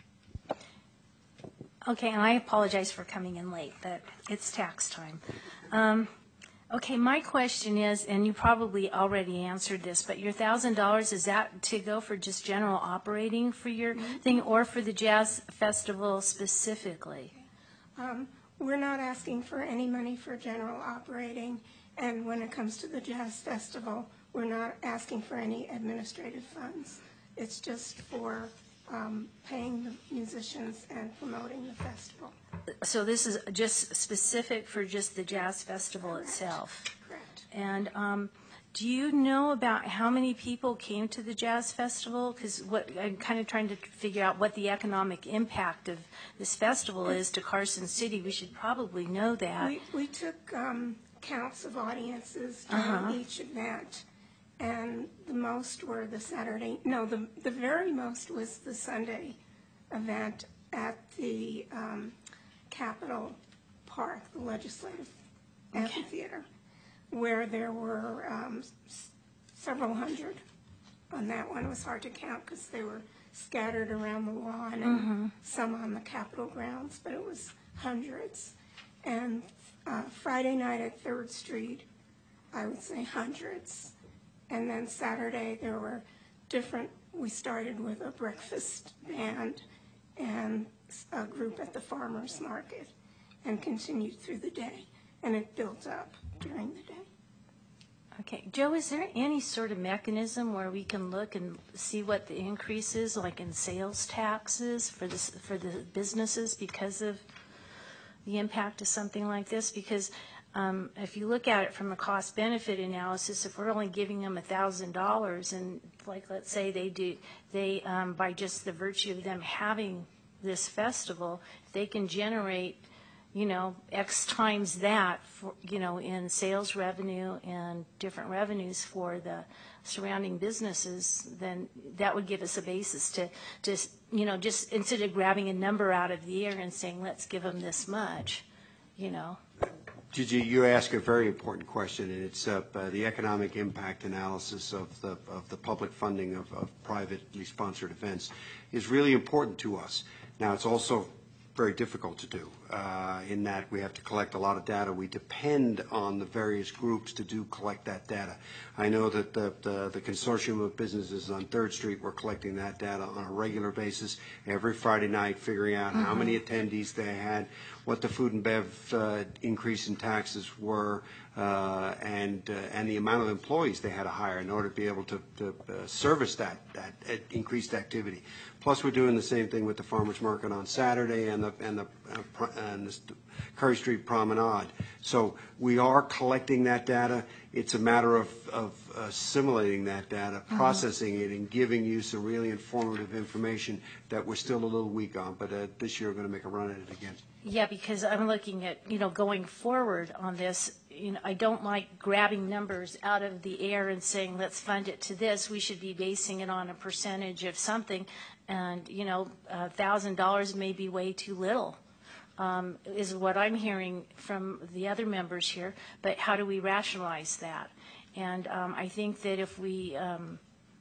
Okay, and I apologize for coming in late, but it's tax time. Um, Okay, my question is, and you probably already answered this, but your one thousand dollars, is that to go for just general operating for your thing, or for the Jazz Festival specifically? Um, We're not asking for any money for general operating, and when it comes to the Jazz Festival, we're not asking for any administrative funds. It's just for um, paying the musicians and promoting the festival. So this is just specific for just the Jazz Festival itself? Correct. And um, do you know about how many people came to the Jazz Festival? Because what I'm kind of trying to figure out what the economic impact of this festival is to Carson City. We should probably know that. We, we took um, counts of audiences during Uh-huh. each event, and the most were the Saturday, no, the, the very most was the Sunday event at the um, Capitol Park, the Legislative Amphitheater, where there were um, s- several hundred on that one. It was hard to count because they were scattered around the lawn and some on the Capitol grounds, but it was hundreds. And uh, Friday night at Third Street, I would say hundreds. And then Saturday, there were different, we started with a breakfast band and a group at the farmer's market and continued through the day. And it built up during the day. Okay, Joe, is there any sort of mechanism where we can look and see what the increase is, like in sales taxes for this, for the businesses because of the impact of something like this? Because um, if you look at it from a cost-benefit analysis, if we're only giving them a thousand dollars, and like let's say they do, they um, by just the virtue of them having this festival, they can generate, you know, X times that, for, you know, in sales revenue and different revenues for the surrounding businesses, then that would give us a basis to just, you know, just instead of grabbing a number out of the air and saying, let's give them this much, you know. Gigi, you ask a very important question, and it's uh, uh, the economic impact analysis of the of the public funding of, of privately sponsored events is really important to us. Now, it's also very difficult to do uh, in that we have to collect a lot of data. We depend on the various groups to do collect that data. I know that the, the, the consortium of businesses on Third Street were collecting that data on a regular basis every Friday night, figuring out how many attendees they had, what the food and bev uh, increase in taxes were, uh, and uh, and the amount of employees they had to hire in order to be able to, to uh, service that, that uh, increased activity. Plus, we're doing the same thing with the farmers market on Saturday and the and the uh, and the Curry Street Promenade. So we are collecting that data. It's a matter of of assimilating that data, processing it, and giving you some really informative information that we're still a little weak on. But uh, this year, we're going to make a run at it again. Yeah, because I'm looking at, you know, going forward on this, you know, I don't like grabbing numbers out of the air and saying, let's fund it to this. We should be basing it on a percentage of something. And, you know, a thousand dollars may be way too little, um, is what I'm hearing from the other members here. But how do we rationalize that? And um, I think that if we, um,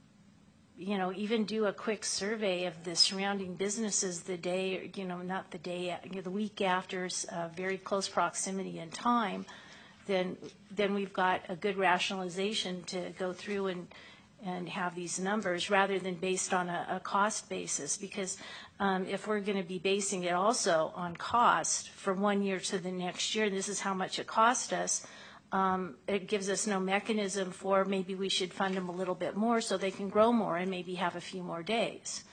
you know, even do a quick survey of the surrounding businesses the day, you know, not the day, you know, the week after, uh, very close proximity in time, then then we've got a good rationalization to go through and and have these numbers rather than based on a, a cost basis. Because um, if we're going to be basing it also on cost from one year to the next year, and this is how much it cost us, Um, it gives us no mechanism for maybe we should fund them a little bit more so they can grow more and maybe have a few more days.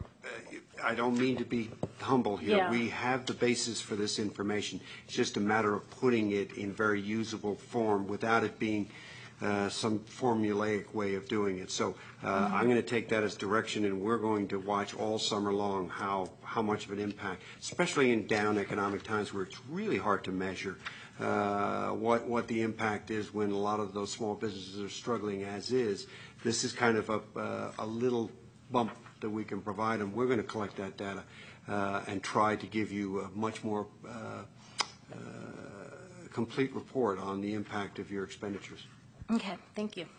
Uh, I don't mean to be humble here. Yeah. We have the basis for this information. It's just a matter of putting it in very usable form without it being uh, some formulaic way of doing it. So uh, mm-hmm. I'm going to take that as direction, and we're going to watch all summer long how, how much of an impact, especially in down economic times where it's really hard to measure Uh, what what the impact is when a lot of those small businesses are struggling as is. This is kind of a, uh, a little bump that we can provide them. We're going to collect that data uh, and try to give you a much more uh, uh, complete report on the impact of your expenditures. Okay, thank you.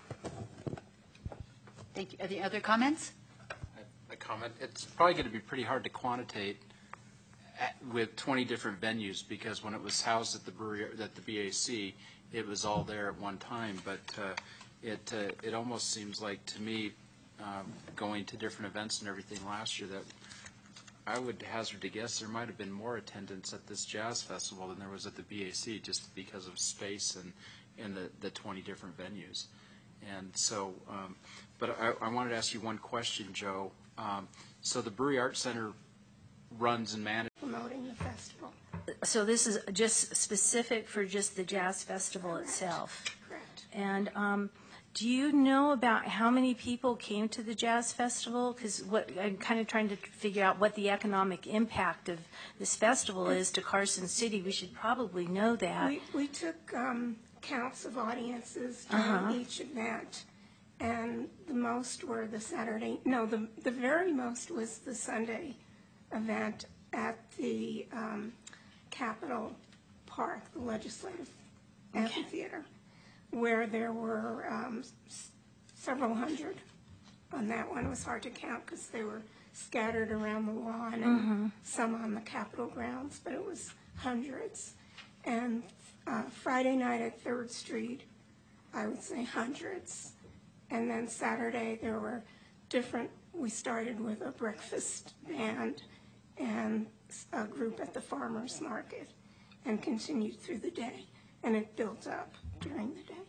Thank you. Are there other comments? A comment. It's probably going to be pretty hard to quantitate at, with twenty different venues, because when it was housed at the brewery, at the B A C, it was all there at one time. But uh, it uh, it almost seems like to me, um, going to different events and everything last year, that I would hazard to guess there might have been more attendance at this jazz festival than there was at the B A C, just because of space and and the the twenty different venues. And so, um, but I, I wanted to ask you one question, Joe. Um, so the Brewery Arts Center runs and manages. Promoting the festival. So this is just specific for just the jazz festival Correct. itself. Correct. And um, do you know about how many people came to the jazz festival? Because what I'm kind of trying to figure out what the economic impact of this festival is to Carson City. We should probably know that. We, we took um, counts of audiences during Uh-huh. each event, and the most were the Saturday, no, the, the very most was the Sunday event at the um, Capitol Park, the Legislative Amphitheater, where there were um, s- several hundred on that one. It was hard to count because they were scattered around the lawn and Mm-hmm. some on the Capitol grounds, but it was hundreds. And uh, Friday night at Third Street, I would say hundreds. And then Saturday, there were different, we started with a breakfast band and a group at the farmer's market and continued through the day. And it built up during the day.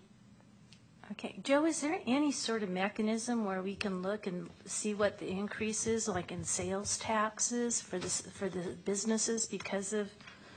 Okay, Joe, is there any sort of mechanism where we can look and see what the increase is, like in sales taxes for this, for the businesses because of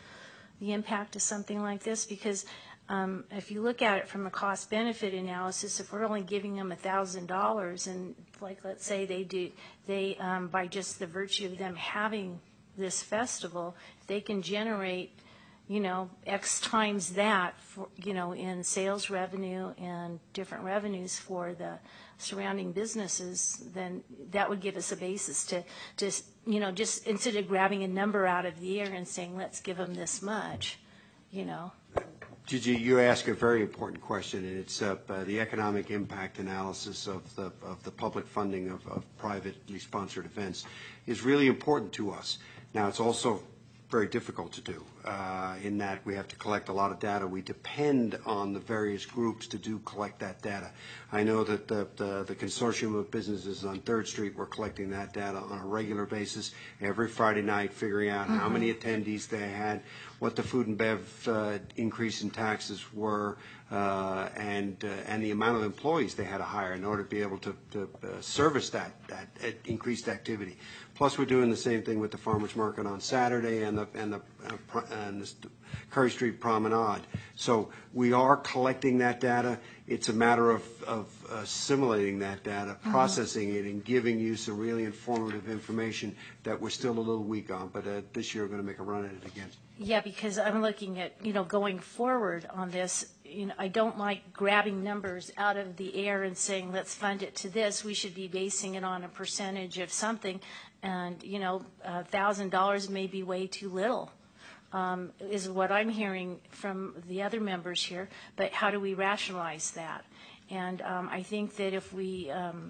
the impact of something like this? Because um, if you look at it from a cost-benefit analysis, if we're only giving them a thousand dollars, and like let's say they do, they um, by just the virtue of them having this festival, they can generate, you know, X times that, for, you know, in sales revenue and different revenues for the surrounding businesses, then that would give us a basis to just, you know, just instead of grabbing a number out of the air and saying, let's give them this much, you know. Gigi, you ask a very important question, and it's uh, uh, the economic impact analysis of the of the public funding of, of privately sponsored events is really important to us. Now, it's also very difficult to do uh, in that we have to collect a lot of data. We depend on the various groups to do collect that data. I know that the, the, the consortium of businesses on Third Street were collecting that data on a regular basis every Friday night, figuring out how many attendees they had, what the food and bev uh, increase in taxes were, uh, and uh, and the amount of employees they had to hire in order to be able to, to uh, service that, that uh, increased activity. Plus, we're doing the same thing with the farmers market on Saturday and the and the uh, and the Curry Street Promenade. So we are collecting that data. It's a matter of, of assimilating that data, processing it, and giving you some really informative information that we're still a little weak on. But uh, this year, we're going to make a run at it again. Yeah, because I'm looking at, you know, going forward on this, you know, I don't like grabbing numbers out of the air and saying, let's fund it to this. We should be basing it on a percentage of something. And, you know, a thousand dollars may be way too little, um, is what I'm hearing from the other members here. But how do we rationalize that? And um, I think that if we, um,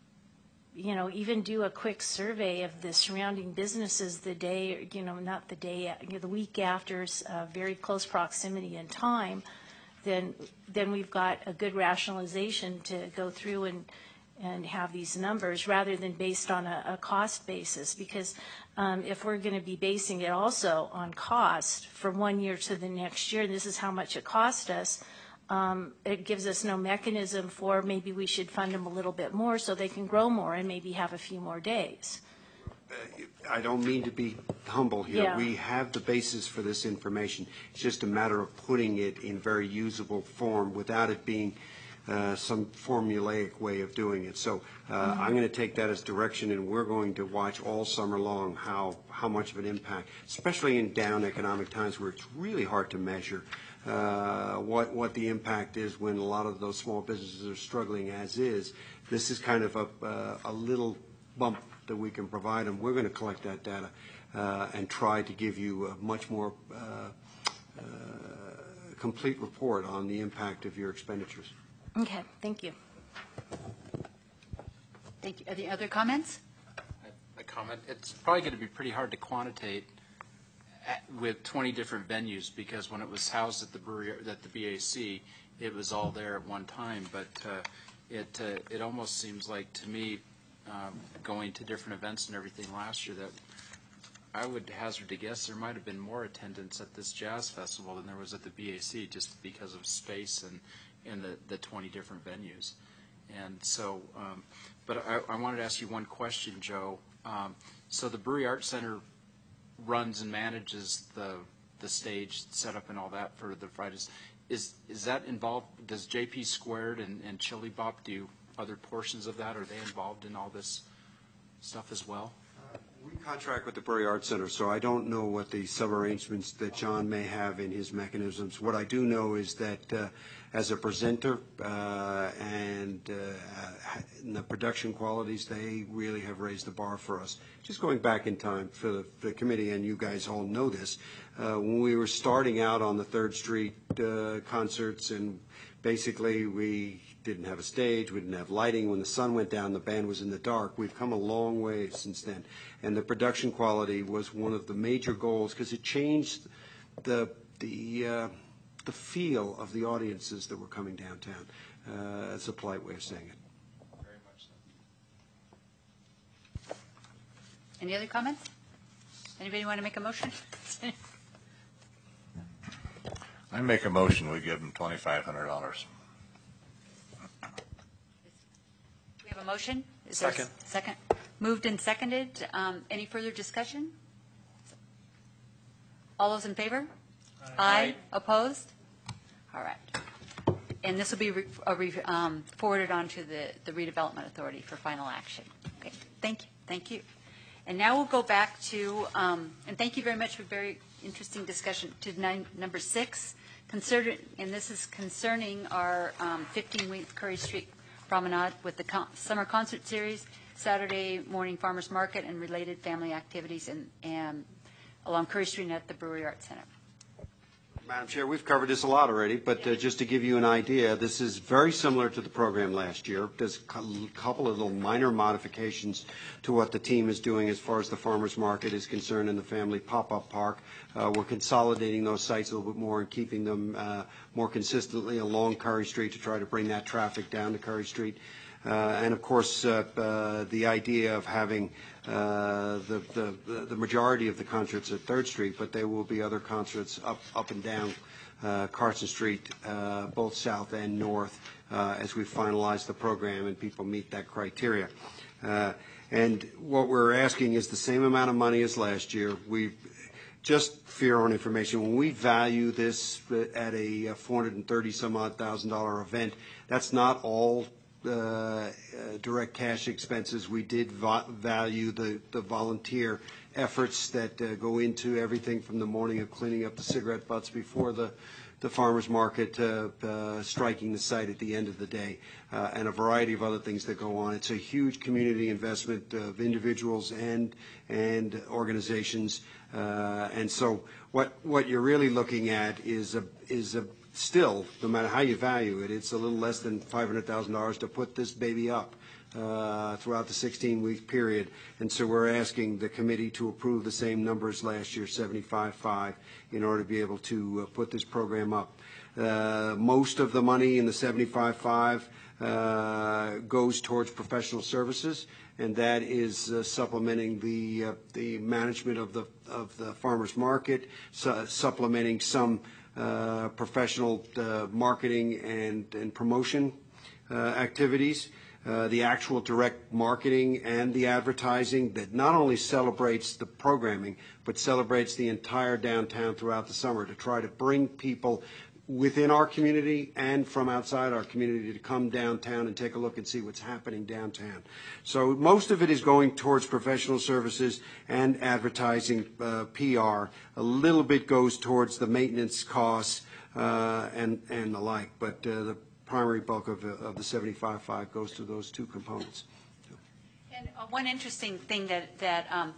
you know, even do a quick survey of the surrounding businesses the day, you know, not the day, you know, the week after, uh, very close proximity in time, then then we've got a good rationalization to go through and and have these numbers rather than based on a, a cost basis. Because um, if we're going to be basing it also on cost from one year to the next year, and this is how much it cost us, Um, it gives us no mechanism for maybe we should fund them a little bit more so they can grow more and maybe have a few more days. I don't mean to be humble here. Yeah. We have the basis for this information. It's just a matter of putting it in very usable form without it being uh, some formulaic way of doing it. So uh, mm-hmm. I'm going to take that as direction, and we're going to watch all summer long how, how much of an impact, especially in down economic times where it's really hard to measure uh, what, what the impact is when a lot of those small businesses are struggling as is. This is kind of a, uh, a little bump that we can provide them. We're going to collect that data uh, and try to give you a much more uh, uh, complete report on the impact of your expenditures. Okay, thank you. Thank you. Are there other comments? A comment. It's probably going to be pretty hard to quantitate at, with twenty different venues, because when it was housed at the brewery, at the B A C, it was all there at one time. But uh, it uh, it almost seems like to me, um, going to different events and everything last year, that I would hazard to guess there might have been more attendance at this jazz festival than there was at the B A C, just because of space and and the, the twenty different venues. And so, um, but I, I wanted to ask you one question, Joe. Um, so the Brewery Arts Center runs and manages the the stage setup and all that for the Fridays. Is is that involved? Does J P Squared and, and Chili Bop do other portions of that? Are they involved in all this stuff as well? We contract with the Brewery Arts Center, so I don't know what the sub-arrangements that John may have in his mechanisms. What I do know is that uh, as a presenter uh, and uh, in the production qualities, they really have raised the bar for us. Just going back in time for the, for the committee, and you guys all know this, uh, when we were starting out on the Third Street uh, concerts, and basically we didn't have a stage, we didn't have lighting. When the sun went down, the band was in the dark. We've come a long way since then. And the production quality was one of the major goals because it changed the, the, uh, the feel of the audiences that were coming downtown. Uh, that's a polite way of saying it. Very much so. Any other comments? Anybody want to make a motion? I make a motion, we give them twenty-five hundred dollars. We have a motion? Is there a Second. Second. Moved and seconded. Um, Any further discussion? All those in favor? Aye. Opposed? All right. And this will be re- a re- um, forwarded on to the the redevelopment authority for final action. Okay, thank you, thank you. And now we'll go back to, um, and thank you very much for a very interesting discussion, to nine, number six, consider, and this is concerning our um, fifteen-week Curry Street Promenade with the con- summer concert series, Saturday morning farmers market, and related family activities and, and along Curry Street and at the Brewery Arts Center. Madam Chair, we've covered this a lot already, but uh, just to give you an idea, this is very similar to the program last year. There's a couple of little minor modifications to what the team is doing as far as the farmers market is concerned and the family pop-up park. Uh, we're consolidating those sites a little bit more and keeping them uh, more consistently along Curry Street to try to bring that traffic down to Curry Street. Uh, and of course, uh, uh, the idea of having uh, the, the the majority of the concerts at Third Street, but there will be other concerts up up and down uh, Carson Street, uh, both south and north, uh, as we finalize the program and people meet that criteria. Uh, and what we're asking is the same amount of money as last year. We just for your own information, when we value this at a four hundred thirty some odd thousand dollar event, that's not all Uh, uh, direct cash expenses. We did va- value the, the volunteer efforts that uh, go into everything from the morning of cleaning up the cigarette butts before the, the farmers market, uh, uh, striking the site at the end of the day, uh, and a variety of other things that go on. It's a huge community investment of individuals and and organizations, uh, and so what what you're really looking at is a is a still, no matter how you value it, it's a little less than five hundred thousand dollars to put this baby up uh, throughout the sixteen-week period. And so we're asking the committee to approve the same numbers last year, seventy-five five, in order to be able to uh, put this program up. Uh, most of the money in the seventy-five five uh, goes towards professional services, and that is uh, supplementing the uh, the management of the of the farmers market, su- supplementing some Uh, professional uh, marketing and, and promotion uh, activities, uh, the actual direct marketing and the advertising that not only celebrates the programming, but celebrates the entire downtown throughout the summer to try to bring people within our community and from outside our community to come downtown and take a look and see what's happening downtown. So most of it is going towards professional services and advertising, uh, P R. A little bit goes towards the maintenance costs uh, and, and the like, but uh, the primary bulk of, of the seventy-five five goes to those two components. And uh, one interesting thing that, that um,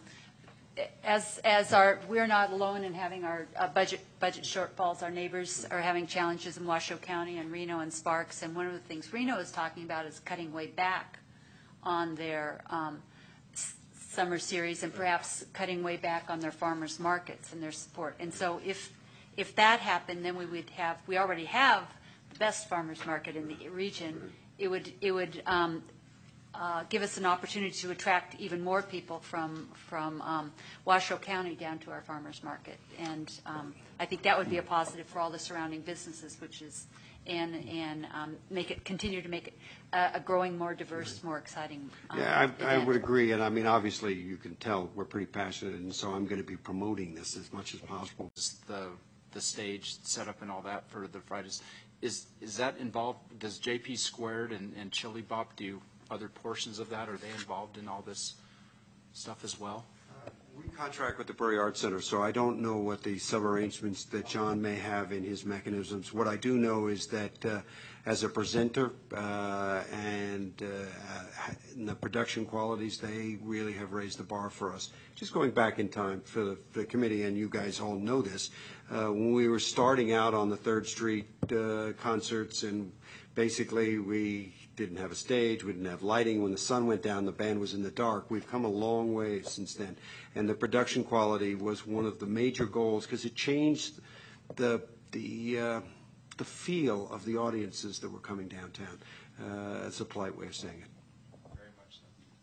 As as our we're not alone in having our uh, budget budget shortfalls. Our neighbors are having challenges in Washoe County and Reno and Sparks. And one of the things Reno is talking about is cutting way back on their um, s- summer series and perhaps cutting way back on their farmers markets and their support. And so if if that happened, then we would have we already have the best farmers market in the region. It would it would. Um, Uh, give us an opportunity to attract even more people from from um, Washoe County down to our farmers market, and um, I think that would be a positive for all the surrounding businesses, which is and and um, make it continue to make it a, a growing, more diverse, more exciting. Um, yeah, I, I event. would agree, and I mean obviously you can tell we're pretty passionate, and so I'm going to be promoting this as much as possible. The the stage setup and all that for the Fridays, is is that involved? Does J P Squared and, and Chili Bop do other portions of that? Are they involved in all this stuff as well? We contract with the Brewery Arts Center, so I don't know what the sub-arrangements that John may have in his mechanisms. What I do know is that uh, as a presenter uh, and uh, in the production qualities, they really have raised the bar for us. Just going back in time for the, for the committee, and you guys all know this, uh, when we were starting out on the Third Street uh, concerts, and basically we didn't have a stage, we didn't have lighting. When the sun went down, the band was in the dark. We've come a long way since then. And the production quality was one of the major goals because it changed the, the, uh, the feel of the audiences that were coming downtown. Uh, it's a polite way of saying it. Very much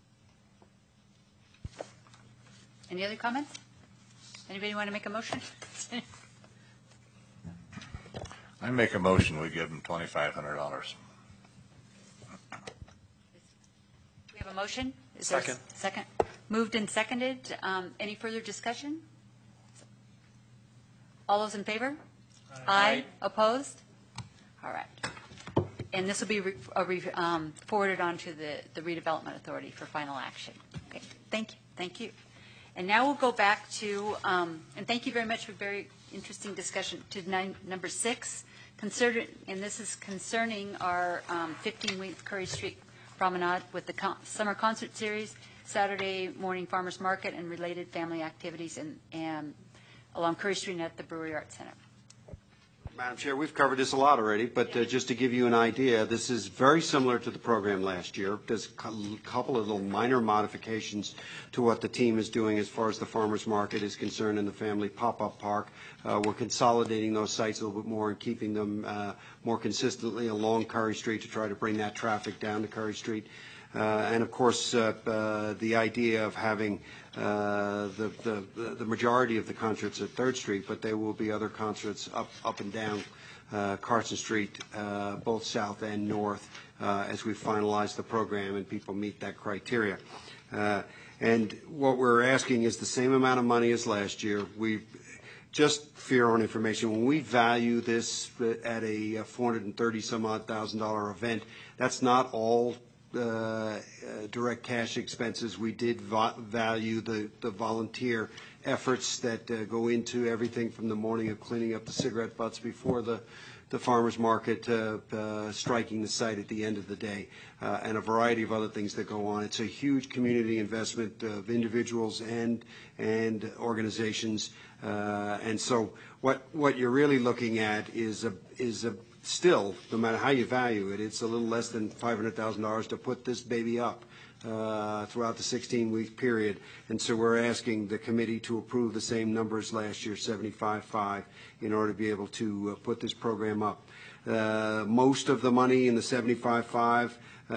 so. Any other comments? Anybody want to make a motion? I make a motion, we give them twenty-five hundred dollars. We have a motion? Is there a Second. Second. Moved and seconded. Um, Any further discussion? All those in favor? Aye. Opposed? All right. And this will be re- a re- um, forwarded on to the the redevelopment authority for final action. Okay, thank you, thank you. And now we'll go back to, um, and thank you very much for a very interesting discussion, to nine, number six, consider, and this is concerning our fifteen-week Curry Street Promenade with the con- summer concert series, Saturday morning farmers market, and related family activities and, and along Curry Street and at the Brewery Arts Center. Madam Chair, we've covered this a lot already, but uh, just to give you an idea, this is very similar to the program last year. There's a couple of little minor modifications to what the team is doing as far as the farmers market is concerned and the family pop-up park. Uh, we're consolidating those sites a little bit more and keeping them uh, more consistently along Curry Street to try to bring that traffic down to Curry Street. Uh, and of course, uh, uh, the idea of having uh, the, the the majority of the concerts at Third Street, but there will be other concerts up up and down uh, Carson Street, uh, both south and north, uh, as we finalize the program and people meet that criteria. Uh, and what we're asking is the same amount of money as last year. We just for your own information, when we value this at a four hundred thirty some odd thousand dollar event, that's not all Uh, uh, direct cash expenses. We did va- value the, the volunteer efforts that uh, go into everything from the morning of cleaning up the cigarette butts before the, the farmers market, uh, uh, striking the site at the end of the day, uh, and a variety of other things that go on. It's a huge community investment of individuals and and organizations, uh, and so what what you're really looking at is a is a still, no matter how you value it, it's a little less than five hundred thousand dollars to put this baby up uh, throughout the sixteen-week period. And so we're asking the committee to approve the same numbers last year, seventy-five five, in order to be able to uh, put this program up. Uh, most of the money in the seventy-five five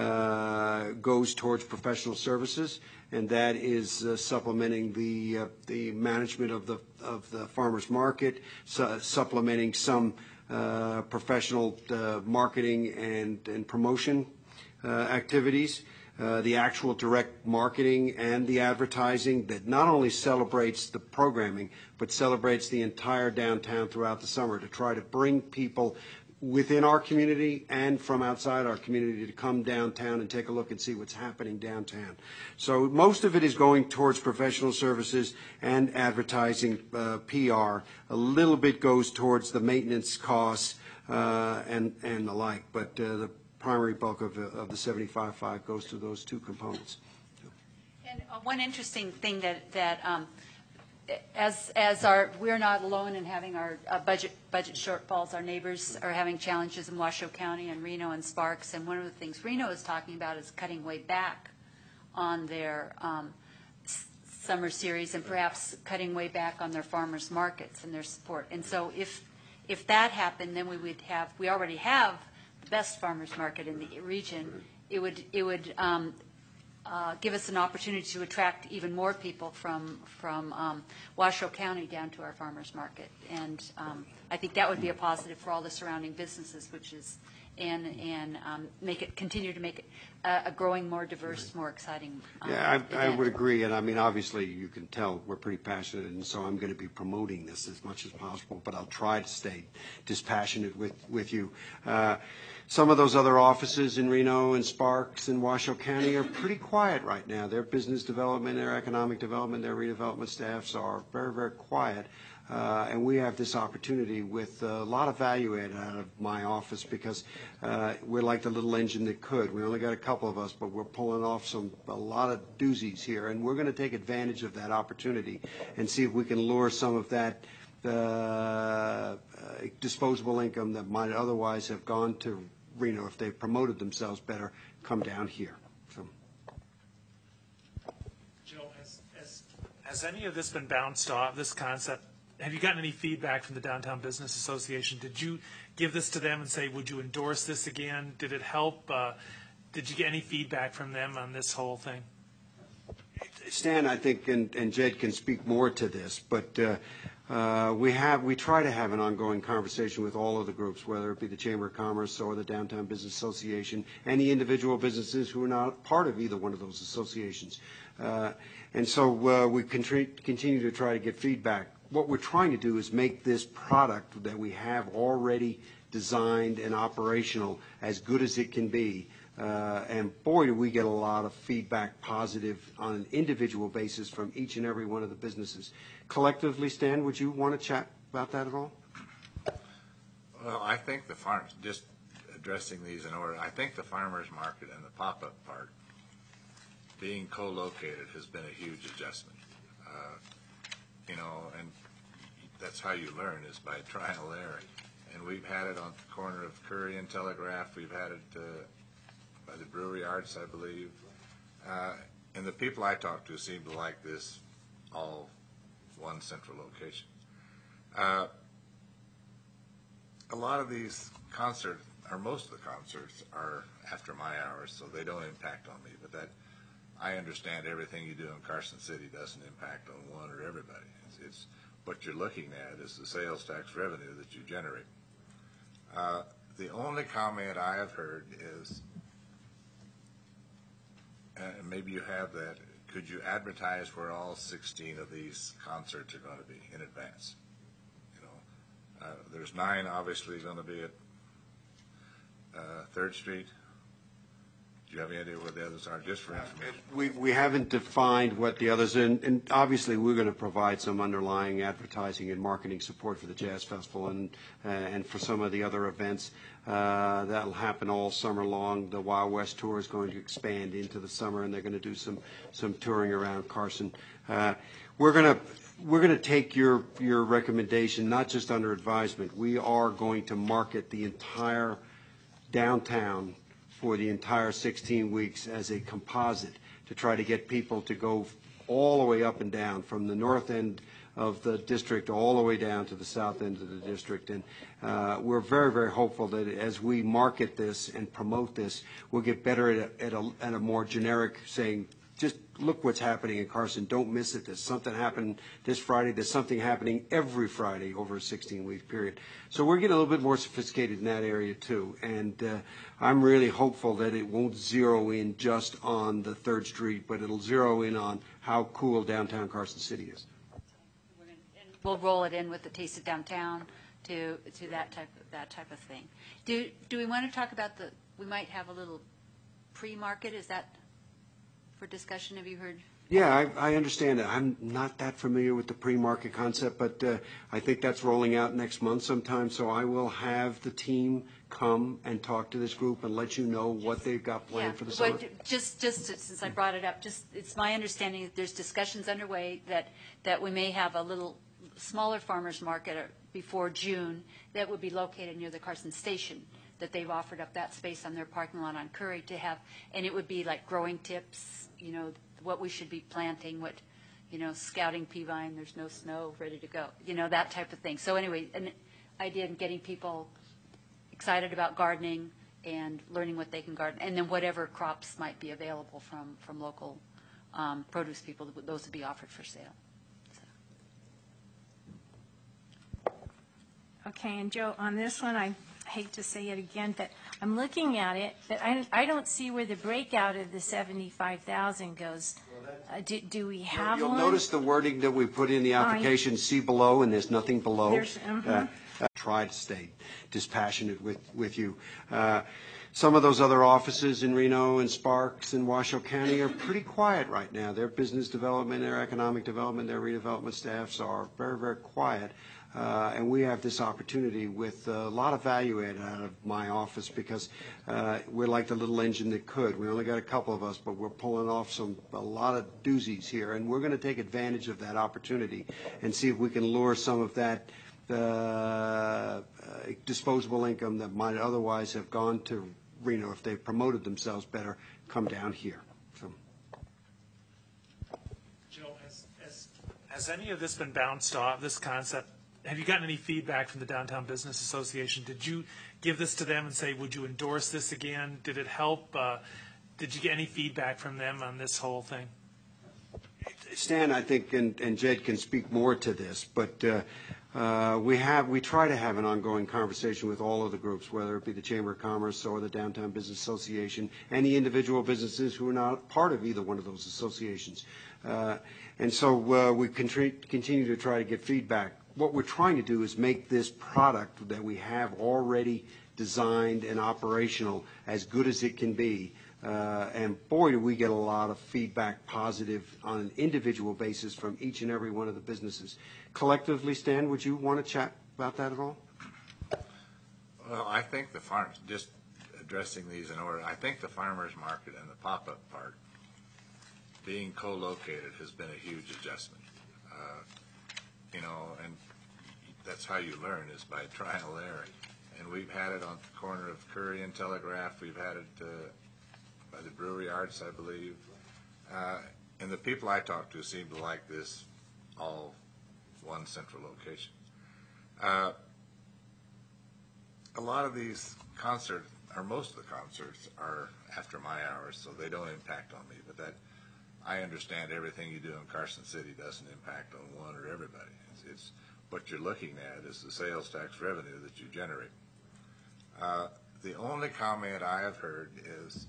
uh, goes towards professional services, and that is uh, supplementing the uh, the management of the of the farmers market, su- supplementing some Uh, professional uh, marketing and, and promotion uh, activities, uh, the actual direct marketing and the advertising that not only celebrates the programming, but celebrates the entire downtown throughout the summer to try to bring people within our community and from outside our community to come downtown and take a look and see what's happening downtown. So most of it is going towards professional services and advertising, uh, P R. A little bit goes towards the maintenance costs uh, and, and the like, but uh, the primary bulk of, of the seventy-five five goes to those two components. And uh, one interesting thing that, that um, As as our we're not alone in having our uh, budget budget shortfalls. Our neighbors are having challenges in Washoe County and Reno and Sparks. And one of the things Reno is talking about is cutting way back on their um, s- summer series and perhaps cutting way back on their farmers markets and their support. And so if if that happened, then we would have we already have the best farmers market in the region. It would it would. Um, Uh, give us an opportunity to attract even more people from from um, Washoe County down to our farmers market, and um, I think that would be a positive for all the surrounding businesses, which is and, and um, make it, continue to make it a, a growing, more diverse, more exciting um, Yeah, I, I event. would agree, and I mean, obviously, you can tell we're pretty passionate, and so I'm going to be promoting this as much as possible, but I'll try to stay dispassionate with, with you. Uh, some of those other offices in Reno and Sparks and Washoe County are pretty quiet right now. Their business development, their economic development, their redevelopment staffs are very, very quiet. Uh, and we have this opportunity with a lot of value added out of my office because uh, we're like the little engine that could. We only got a couple of us, but we're pulling off some a lot of doozies here, and we're going to take advantage of that opportunity and see if we can lure some of that uh, uh, disposable income that might otherwise have gone to Reno if they promoted themselves better, come down here. So. Joe, has, has, has any of this been bounced off, this concept? Have you gotten any feedback from the Downtown Business Association? Did you give this to them and say, would you endorse this again? Did it help? Uh, did you get any feedback from them on this whole thing? Stan, I think, and, and Jed can speak more to this, but uh, uh, we have we try to have an ongoing conversation with all of the groups, whether it be the Chamber of Commerce or the Downtown Business Association, any individual businesses who are not part of either one of those associations. Uh, and so uh, we contri- continue to try to get feedback. What we're trying to do is make this product that we have already designed and operational as good as it can be. Uh, and boy, do we get a lot of feedback positive on an individual basis from each and every one of the businesses. Collectively, Stan, would you want to chat about that at all? Well, I think the farms, just addressing these in order, I think the farmers market and the pop-up part being co-located has been a huge adjustment. Uh, you know, and that's how you learn, is by trial and error. And we've had it on the corner of Curry and Telegraph. We've had it uh, by the Brewery Arts, I believe. Uh, and the people I talk to seem to like this all one central location. Uh, a lot of these concerts, or most of the concerts, are after my hours, so they don't impact on me. But that, I understand everything you do in Carson City doesn't impact on one or everybody. It's, it's what you're looking at is the sales tax revenue that you generate. Uh, the only comment I have heard is, and maybe you have that, could you advertise where all sixteen of these concerts are going to be in advance? You know, uh, there's nine obviously going to be at uh, Third Street. Do you have any idea where the others are, just for information? We, we haven't defined what the others, and, and obviously we're going to provide some underlying advertising and marketing support for the Jazz Festival and, uh, and for some of the other events. Uh, that'll happen all summer long. The Wild West Tour is going to expand into the summer, and they're going to do some, some touring around Carson. Uh, we're going to We're going to take your, your recommendation, not just under advisement. We are going to market the entire downtown for the entire sixteen weeks as a composite to try to get people to go all the way up and down from the north end of the district all the way down to the south end of the district. And uh, we're very, very hopeful that as we market this and promote this, we'll get better at a, at a, at a more generic saying, just look what's happening in Carson. Don't miss it. There's something happened this Friday. There's something happening every Friday over a sixteen-week period. So we're getting a little bit more sophisticated in that area, too. And uh, I'm really hopeful that it won't zero in just on the Third Street, but it'll zero in on how cool downtown Carson City is. We'll roll it in with the Taste of Downtown to to that type of, that type of thing. Do do we want to talk about the? We might have a little pre-market. Is that for discussion? Have you heard? Yeah, I, I understand that. I'm not that familiar with the pre-market concept, but uh, I think that's rolling out next month sometime. So I will have the team come and talk to this group and let you know what they've got planned Yeah, for the summer. but just just since I brought it up, just it's my understanding that there's discussions underway that that we may have a little smaller farmers market before June that would be located near the Carson Station, that they've offered up that space on their parking lot on Curry to have, and it would be like growing tips, you know, what we should be planting, what, you know, scouting pea vine, there's no snow, ready to go, you know, that type of thing. So anyway, an idea in getting people excited about gardening and learning what they can garden, and then whatever crops might be available from, from local um, produce people, those would be offered for sale. Okay, and Joe, on this one, I hate to say it again, but I'm looking at it, but I, I don't see where the breakout of the seventy-five thousand goes. Uh, do, do we have You'll one? notice the wording that we put in the Fine. application, see below, and there's nothing below. There's- mhm. Uh, uh, Try to stay dispassionate with, with you. Uh, Some of those other offices in Reno and Sparks and Washoe County are pretty quiet right now. Their business development, their economic development, their redevelopment staffs are very, very quiet. Uh, and we have this opportunity with a lot of value added out of my office because uh, we're like the little engine that could. We only got a couple of us, but we're pulling off some a lot of doozies here, and we're going to take advantage of that opportunity and see if we can lure some of that uh, uh, disposable income that might otherwise have gone to Reno if they promoted themselves better, come down here. So. Joe, has, has, has any of this been bounced off, this concept? Have you gotten any feedback from the Downtown Business Association? Did you give this to them and say, would you endorse this again? Did it help? Uh, did you get any feedback from them on this whole thing? Stan, I think, and, and Jed can speak more to this, but uh, uh, we have we try to have an ongoing conversation with all of the groups, whether it be the Chamber of Commerce or the Downtown Business Association, and the individual businesses who are not part of either one of those associations. Uh, and so uh, we contri- continue to try to get feedback. What we're trying to do is make this product that we have already designed and operational as good as it can be. Uh, and boy, do we get a lot of feedback positive on an individual basis from each and every one of the businesses. Collectively, Stan, would you want to chat about that at all? Well, I think the farms, just addressing these in order, I think the farmers market and the pop-up part, being co-located, has been a huge adjustment. Uh, you know, and that's how you learn, is by trial and error. And we've had it on the corner of Curry and Telegraph. We've had it uh, by the brewery arts, I believe. Uh, and the people I talk to seem to like this all one central location. Uh, a lot of these concerts, or most of the concerts, are after my hours, so they don't impact on me. But that, I understand everything you do in Carson City doesn't impact on one or everybody. It's, it's what you're looking at is the sales tax revenue that you generate. Uh, the only comment I have heard is,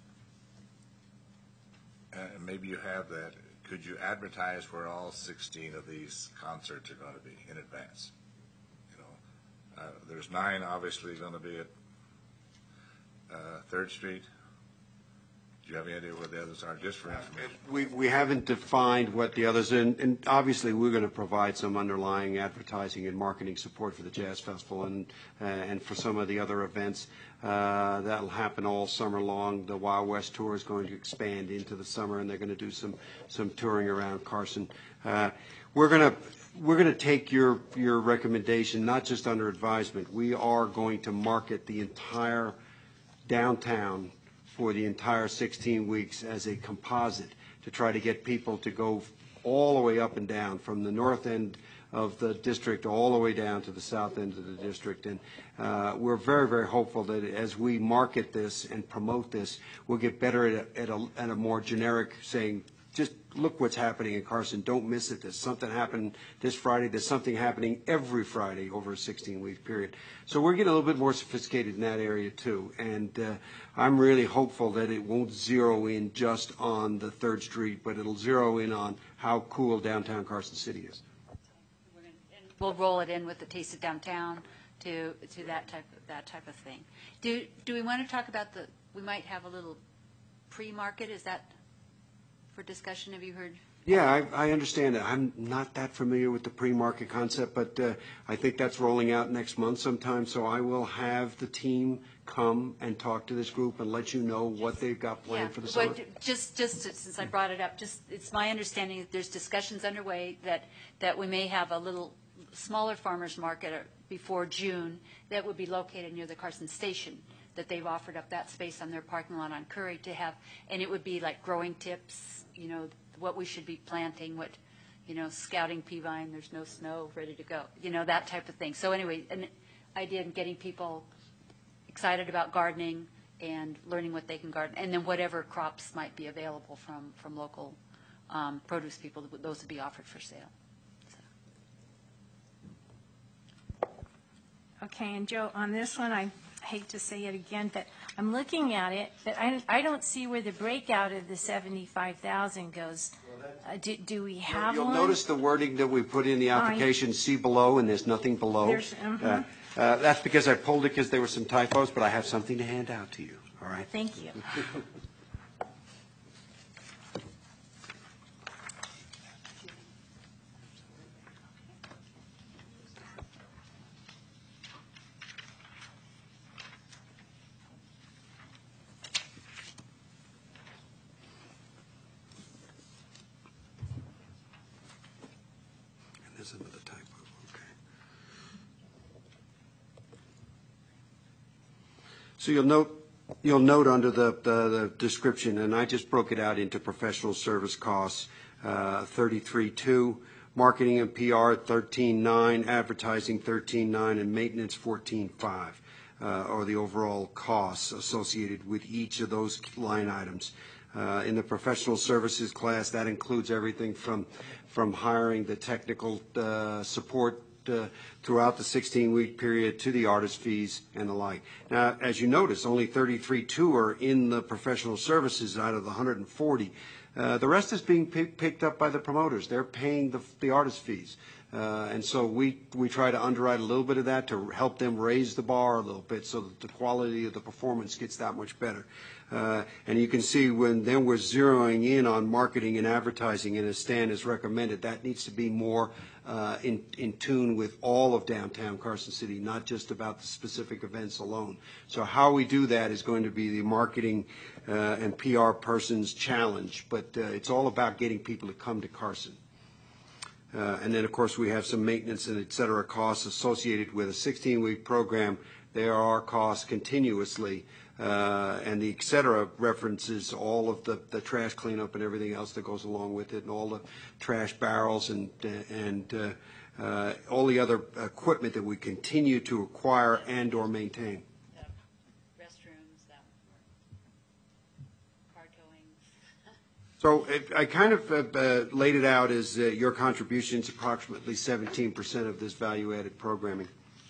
and maybe you have that, could you advertise where all sixteen of these concerts are going to be in advance? You know, uh, there's nine obviously going to be at uh, Third Street. Do you have any idea where the others are, just for information? We, we haven't defined what the others, and, and obviously we're going to provide some underlying advertising and marketing support for the Jazz Festival and, uh, and for some of the other events. Uh, that'll happen all summer long. The Wild West Tour is going to expand into the summer, and they're going to do some, some touring around Carson. Uh, we're going to we're going to take your, your recommendation, not just under advisement. We are going to market the entire downtown for the entire sixteen weeks as a composite to try to get people to go all the way up and down from the north end of the district all the way down to the south end of the district. And uh, we're very, very hopeful that as we market this and promote this, we'll get better at a, at a, at a more generic saying, just look what's happening in Carson. Don't miss it. There's something happened this Friday. There's something happening every Friday over a sixteen-week period. So we're getting a little bit more sophisticated in that area, too. And uh, I'm really hopeful that it won't zero in just on the Third Street, but it'll zero in on how cool downtown Carson City is. And we'll roll it in with the Taste of Downtown to to that type of, that type of thing. Do do we want to talk about the? We might have a little pre-market. Is that for discussion? Have you heard? Yeah, I, I understand that. I'm not that familiar with the pre-market concept, but uh, I think that's rolling out next month sometime. So I will have the team come and talk to this group and let you know what they've got planned Yeah, for the summer. but just, just since I brought it up, just, it's my understanding that there's discussions underway that, that we may have a little smaller farmers market before June that would be located near the Carson Station, that they've offered up that space on their parking lot on Curry to have, and it would be like growing tips, you know, what we should be planting, what, you know, scouting pea vine, there's no snow, ready to go, you know, that type of thing. So anyway, an idea of getting people excited about gardening and learning what they can garden, and then whatever crops might be available from, from local um, produce people, those would be offered for sale. So. Okay, and Joe, on this one, I hate to say it again, but I'm looking at it, but I, I don't see where the breakout of the seventy-five thousand goes. Uh, do, do we have You'll one? notice the wording that we put in the application, see below, and there's nothing below. There's- mhm. Uh, uh, That's because I pulled it because there were some typos, but I have something to hand out to you, all right? Thank you. And there's another typo, okay. So you'll note, you'll note under the, the, the description, and I just broke it out into professional service costs, uh, thirty-three two, marketing and P R thirteen nine, advertising thirteen nine, and maintenance fourteen five, uh, are the overall costs associated with each of those line items. Uh, in the professional services class, that includes everything from, from hiring the technical uh, support uh, throughout the sixteen-week period to the artist fees and the like. Now, as you notice, only thirty-three two are in the professional services out of the one hundred forty. Uh, the rest is being pick, picked up by the promoters. They're paying the, the artist fees. Uh, and so we, we try to underwrite a little bit of that to help them raise the bar a little bit so that the quality of the performance gets that much better. Uh, and you can see when then we're zeroing in on marketing and advertising, and as Stan has recommended, that needs to be more uh, in, in tune with all of downtown Carson City, not just about the specific events alone. So how we do that is going to be the marketing uh, and P R person's challenge, but uh, it's all about getting people to come to Carson. Uh, and then, of course, we have some maintenance and et cetera costs associated with a sixteen-week program. There are costs continuously, uh, and the et cetera references all of the, the trash cleanup and everything else that goes along with it, and all the trash barrels and, and uh, uh, all the other equipment that we continue to acquire and or maintain. Restrooms, that car towing. So it, I kind of uh, uh, laid it out as uh, your contribution is approximately seventeen percent of this value-added programming.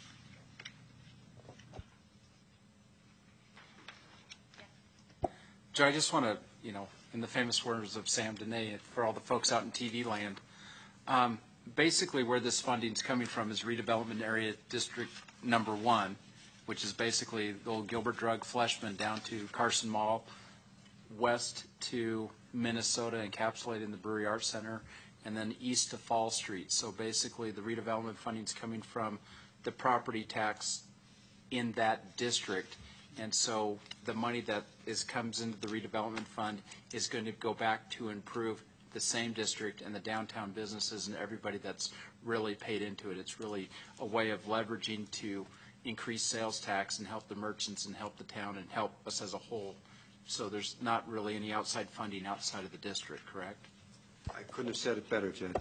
Joe, I just want to, you know, in the famous words of Sam Dene, for all the folks out in T V land, um, basically where this funding is coming from is redevelopment area district number one, which is basically the old Gilbert Drug Fleshman down to Carson Mall, west to Minnesota, encapsulated in the Brewery Arts Center, and then east to Fall Street. So basically the redevelopment funding is coming from the property tax in that district. And so the money that is comes into the redevelopment fund is going to go back to improve the same district and the downtown businesses and everybody that's really paid into it. It's really a way of leveraging to increase sales tax and help the merchants and help the town and help us as a whole. So there's not really any outside funding outside of the district, correct? I couldn't have said it better, Jed.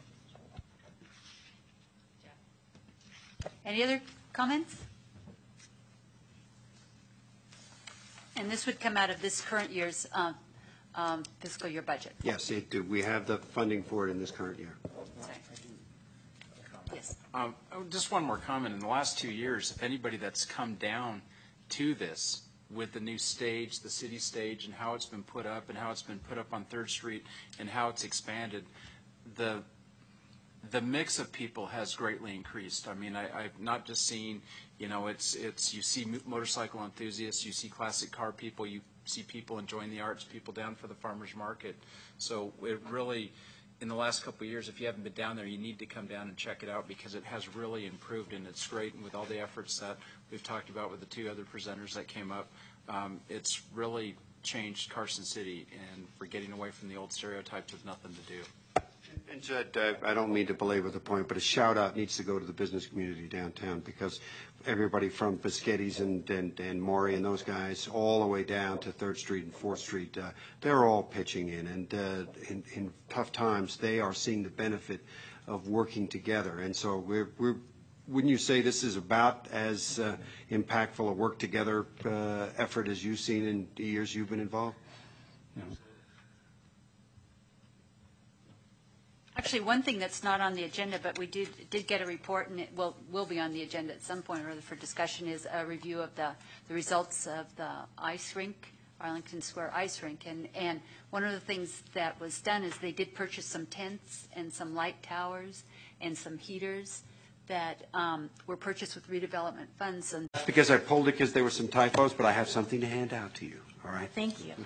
Any other comments? And this would come out of this current year's um, um, fiscal year budget? Yes, it, we have the funding for it in this current year. Yes. Um, oh, just one more comment. In the last two years, if anybody that's come down to this with the new stage, the city stage, and how it's been put up and how it's been put up on Third Street and how it's expanded, the the mix of people has greatly increased. I mean, I, I've not just seen, you know, it's, it's you see motorcycle enthusiasts, you see classic car people, you see people enjoying the arts, people down for the farmer's market. So it really, in the last couple of years, if you haven't been down there, you need to come down and check it out because it has really improved and it's great. And with all the efforts that we've talked about with the two other presenters that came up, um, it's really changed Carson City, and we're getting away from the old stereotypes of nothing to do. And Jed, uh, I don't mean to belabor the point, but a shout out needs to go to the business community downtown because everybody from Biscetti's and, and, and Maury and those guys all the way down to Third Street and Fourth Street, uh, they're all pitching in. And uh, in, in tough times, they are seeing the benefit of working together. And so we're, we're wouldn't you say this is about as uh, impactful a work together uh, effort as you've seen in the years you've been involved? Actually, actually, one thing that's not on the agenda, but we did, did get a report, and it will, will be on the agenda at some point or other for discussion, is a review of the, the results of the ice rink, Arlington Square ice rink. And, and one of the things that was done is they did purchase some tents and some light towers and some heaters that um, were purchased with redevelopment funds. And Because I pulled it because there were some typos, but I have something to hand out to you, all right? Thank you.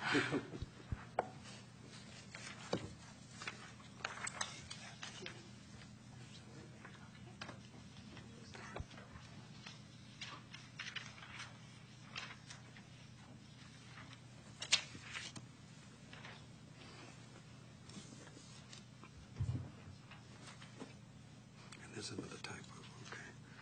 And there's another typo, okay.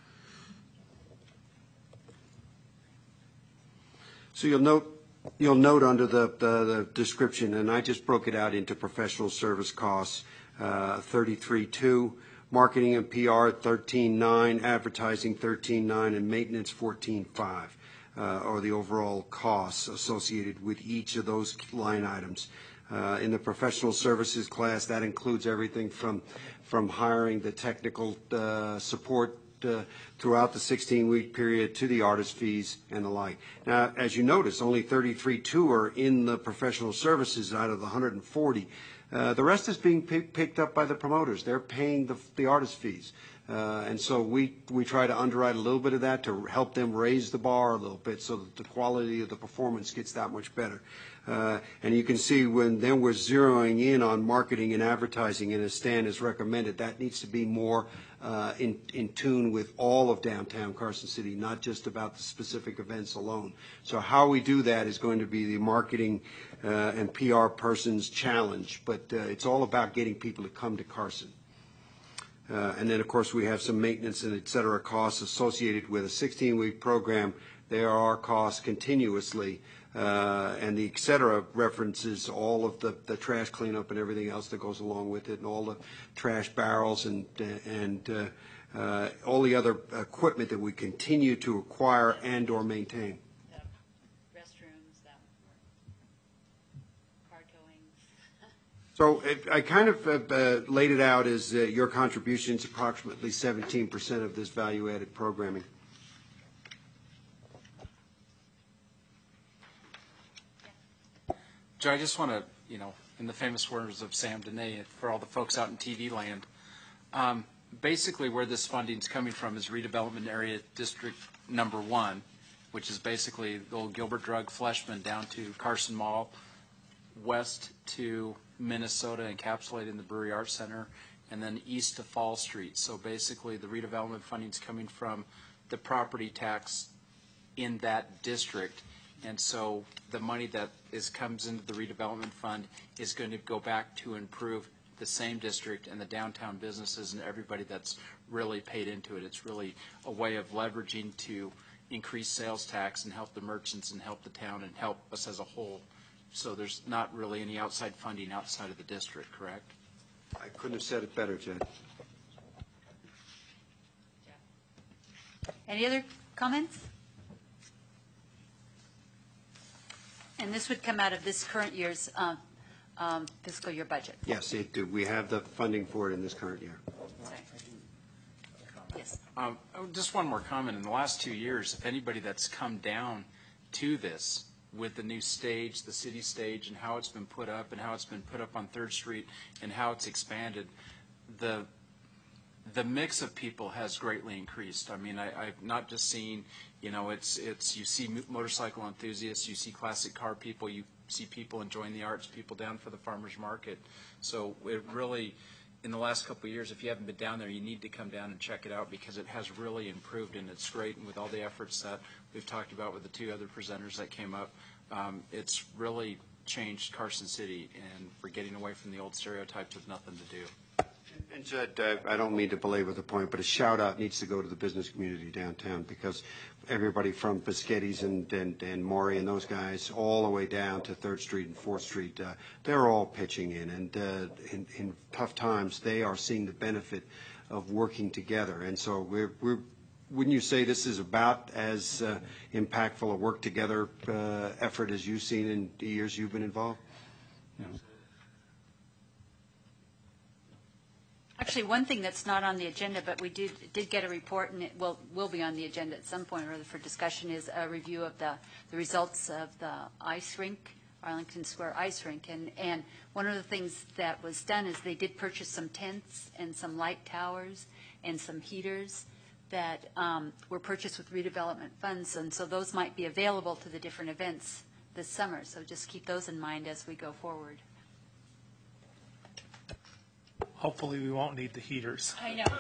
So you'll note, you'll note under the, the, the description, and I just broke it out into professional service costs, uh, thirty-three two, marketing and P R thirteen nine, advertising thirteen nine, and maintenance fourteen five, uh, or the overall costs associated with each of those line items. Uh, in the professional services class, that includes everything from from hiring the technical uh, support uh, throughout the sixteen-week period to the artist fees and the like. Now, as you notice, only thirty-three two are in the professional services out of the one hundred forty. Uh, the rest is being pick, picked up by the promoters. They're paying the, the artist fees. Uh, and so we, we try to underwrite a little bit of that to help them raise the bar a little bit so that the quality of the performance gets that much better. Uh, and you can see when then we're zeroing in on marketing and advertising, and as Stan has recommended, that needs to be more uh, in, in tune with all of downtown Carson City, not just about the specific events alone. So how we do that is going to be the marketing uh, and P R person's challenge, but uh, it's all about getting people to come to Carson. Uh, and then, of course, we have some maintenance and et cetera costs associated with a sixteen-week program. There are costs continuously, uh, and the et cetera references all of the, the trash cleanup and everything else that goes along with it, and all the trash barrels and, and uh, uh, all the other equipment that we continue to acquire and or maintain. the restrooms, the car towing. So it, I kind of uh, uh, laid it out as uh, your contribution is approximately seventeen percent of this value-added programming. Joe, I just want to, you know, in the famous words of Sam Dene, for all the folks out in T V land, um, basically where this funding is coming from is redevelopment area district number one, which is basically the old Gilbert Drug Fleshman down to Carson Mall, west to Minnesota, encapsulated in the Brewery Arts Center, and then east to Fall Street. So basically the redevelopment funding is coming from the property tax in that district. And so the money that is comes into the redevelopment fund is going to go back to improve the same district and the downtown businesses and everybody that's really paid into it. It's really a way of leveraging to increase sales tax and help the merchants and help the town and help us as a whole. So there's not really any outside funding outside of the district, correct? I couldn't have said it better, Jed. Any other comments? And this would come out of this current year's um, um, fiscal year budget. Yes, it, we have the funding for it in this current year. Yes. Um, oh, just one more comment. In the last two years, if anybody that's come down to this with the new stage, the city stage, and how it's been put up and how it's been put up on Third Street and how it's expanded, the the mix of people has greatly increased. I mean, I, I've not just seen, you know, it's, it's you see motorcycle enthusiasts, you see classic car people, you see people enjoying the arts, people down for the farmers market. So it really, in the last couple of years, if you haven't been down there, you need to come down and check it out because it has really improved and it's great. And with all the efforts that we've talked about with the two other presenters that came up, um, it's really changed Carson City, and we're getting away from the old stereotypes of nothing to do. And Jed, uh, I don't mean to belabor the point, but a shout out needs to go to the business community downtown because everybody from Biscetti's and, and, and Maury and those guys all the way down to Third Street and Fourth Street, uh, they're all pitching in. And uh, in, in tough times, they are seeing the benefit of working together. And so we're, we're wouldn't you say this is about as uh, impactful a work together uh, effort as you've seen in the years you've been involved? Yeah. Actually, one thing that's not on the agenda, but we did, did get a report, and it will, will be on the agenda at some point or other for discussion, is a review of the, the results of the ice rink, Arlington Square ice rink. And, and one of the things that was done is they did purchase some tents and some light towers and some heaters that um, were purchased with redevelopment funds, and so those might be available to the different events this summer. So just keep those in mind as we go forward. Hopefully, we won't need the heaters. I know.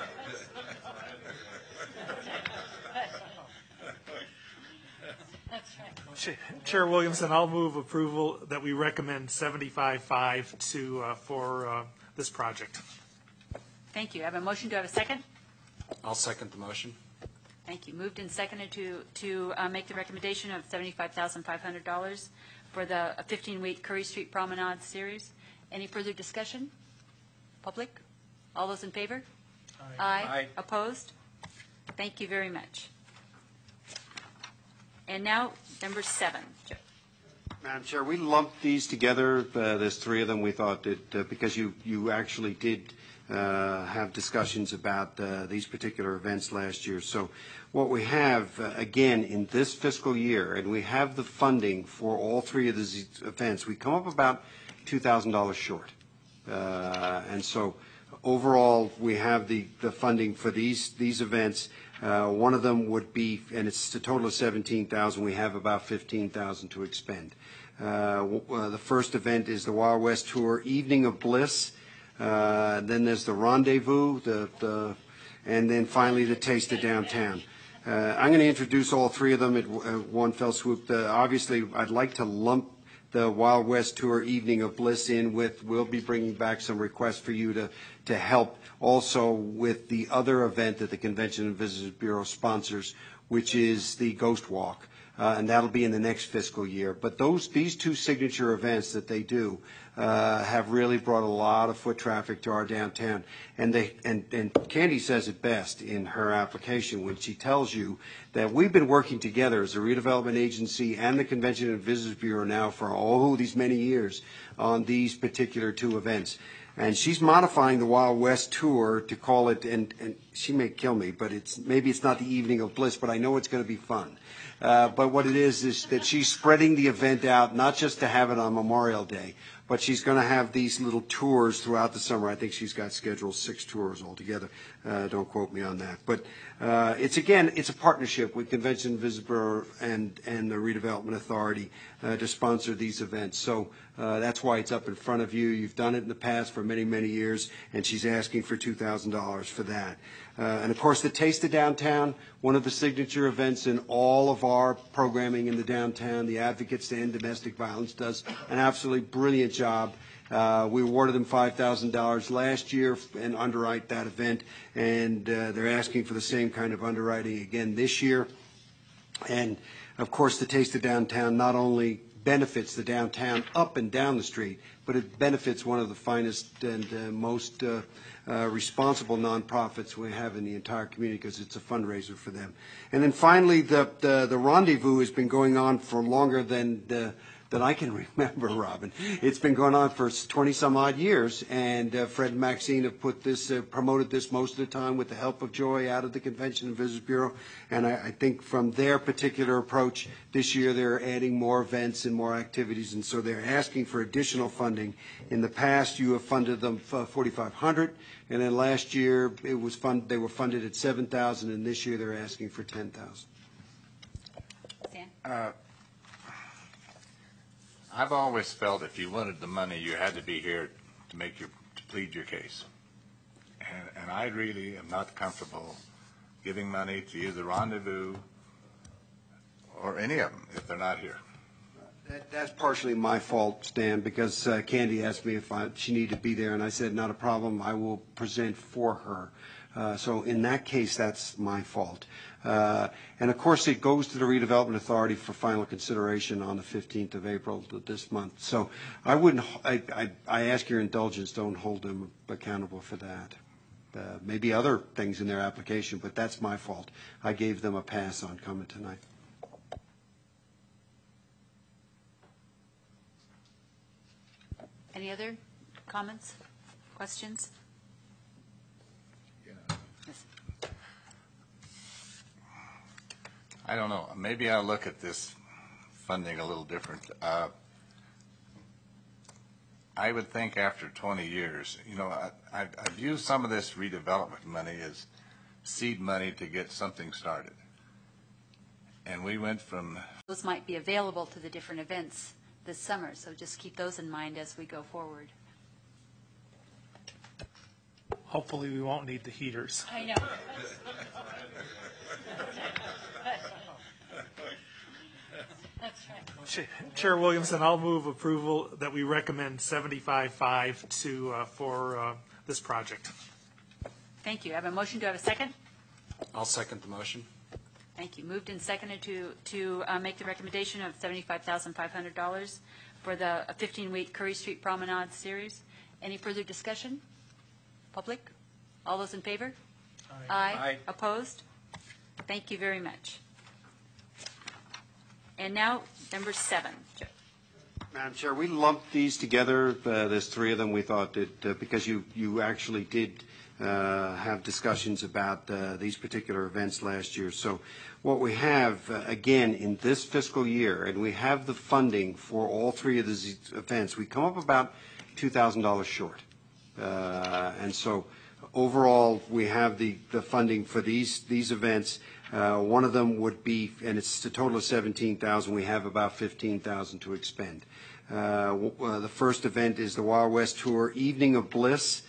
That's right. Ch- Chair Williamson, I'll move approval that we recommend seventy-five five to, uh, for uh, this project. Thank you. I have a motion. Do I have a second? I'll second the motion. Thank you. Moved and seconded to, to uh, make the recommendation of seventy-five thousand five hundred dollars for the fifteen-week Curry Street Promenade Series. Any further discussion? Public? All those in favor? Aye. Aye. Opposed? Thank you very much. And now, number seven. Madam Chair, we lumped these together. Uh, there's three of them. We thought that uh, because you, you actually did uh, have discussions about uh, these particular events last year. So what we have, uh, again, in this fiscal year, and we have the funding for all three of these events, we come up about two thousand dollars short. Uh, and so overall, we have the, the funding for these, these events. Uh, one of them would be, and it's a total of seventeen thousand dollars. We have about fifteen thousand dollars to expend. Uh, uh, the first event is the Wild West Tour Evening of Bliss. Uh, then there's the Rendezvous, the, the, and then finally the Taste of Downtown. Uh, I'm going to introduce all three of them at uh, one fell swoop. The, obviously, I'd like to lump the Wild West Tour Evening of Bliss in with, we'll be bringing back some requests for you to, to help also with the other event that the Convention and Visitors Bureau sponsors, which is the Ghost Walk. Uh, and that'll be in the next fiscal year. But those, these two signature events that they do uh, have really brought a lot of foot traffic to our downtown. And they, and, and Candy says it best in her application when she tells you that we've been working together as a redevelopment agency and the Convention and Visitors Bureau now for all these many years on these particular two events. And she's modifying the Wild West Tour to call it, and, and she may kill me, but it's maybe it's not the Evening of Bliss, but I know it's going to be fun. Uh, but what it is is that she's spreading the event out, not just to have it on Memorial Day, but she's going to have these little tours throughout the summer. I think she's got scheduled six tours altogether. Uh, don't quote me on that. But uh, it's, again, it's a partnership with Convention and Visitors Bureau and, and the Redevelopment Authority uh, to sponsor these events. So uh, that's why it's up in front of you. You've done it in the past for many, many years, and she's asking for two thousand dollars for that. Uh, and, of course, the Taste of Downtown, one of the signature events in all of our programming in the downtown. The Advocates to End Domestic Violence does an absolutely brilliant job. Uh, we awarded them five thousand dollars last year and underwrite that event, and uh, they're asking for the same kind of underwriting again this year. And, of course, the Taste of Downtown not only benefits the downtown up and down the street, but it benefits one of the finest and uh, most uh, uh, responsible nonprofits we have in the entire community because it's a fundraiser for them. And then finally, the, the, the Rendezvous has been going on for longer than the that I can remember, Robin. It's been going on for twenty some odd years, and uh, Fred and Maxine have put this, uh, promoted this most of the time with the help of Joy out of the Convention and Visitors Bureau. And I, I think from their particular approach this year, they're adding more events and more activities, and so they're asking for additional funding. In the past, you have funded them forty-five hundred dollars, and then last year it was fund, they were funded at seven thousand dollars, and this year they're asking for ten thousand dollars. Uh, I've always felt if you wanted the money, you had to be here to make your, to plead your case. And, and I really am not comfortable giving money to either Rendezvous or any of them if they're not here. That, that's partially my fault, Stan, because uh, Candy asked me if I, she needed to be there, and I said, not a problem, I will present for her. Uh, so in that case, that's my fault. Uh, and, of course, it goes to the Redevelopment Authority for final consideration on the fifteenth of April this month. So I wouldn't, I, I, I ask your indulgence, don't hold them accountable for that. Uh, maybe other things in their application, but that's my fault. I gave them a pass on coming tonight. Any other comments, questions? I don't know, maybe I'll look at this funding a little different. Uh, I would think after twenty years, you know, I, I, I view some of this redevelopment money as seed money to get something started. And we went from... Those might be available to the different events this summer, so just keep those in mind as we go forward. Hopefully, we won't need the heaters. I know. That's right. Ch- Chair Williamson, I'll move approval that we recommend seventy-five five to, uh, for uh, this project. Thank you. I have a motion. Do I have a second? I'll second the motion. Thank you. Moved and seconded to, to uh, make the recommendation of seventy-five thousand five hundred dollars for the fifteen-week Curry Street Promenade Series. Any further discussion? Public? All those in favor? Aye. Aye. Opposed? Thank you very much. And now, number seven. Madam Chair, we lumped these together. Uh, there's three of them. We thought that uh, because you, you actually did uh, have discussions about uh, these particular events last year. So what we have, uh, again, in this fiscal year, and we have the funding for all three of these events, we come up about two thousand dollars short. Uh, and so overall, we have the, the funding for these, these events. Uh, one of them would be, and it's a total of seventeen thousand. We have about fifteen thousand to expend. Uh, w- uh, the first event is the Wild West Tour Evening of Bliss.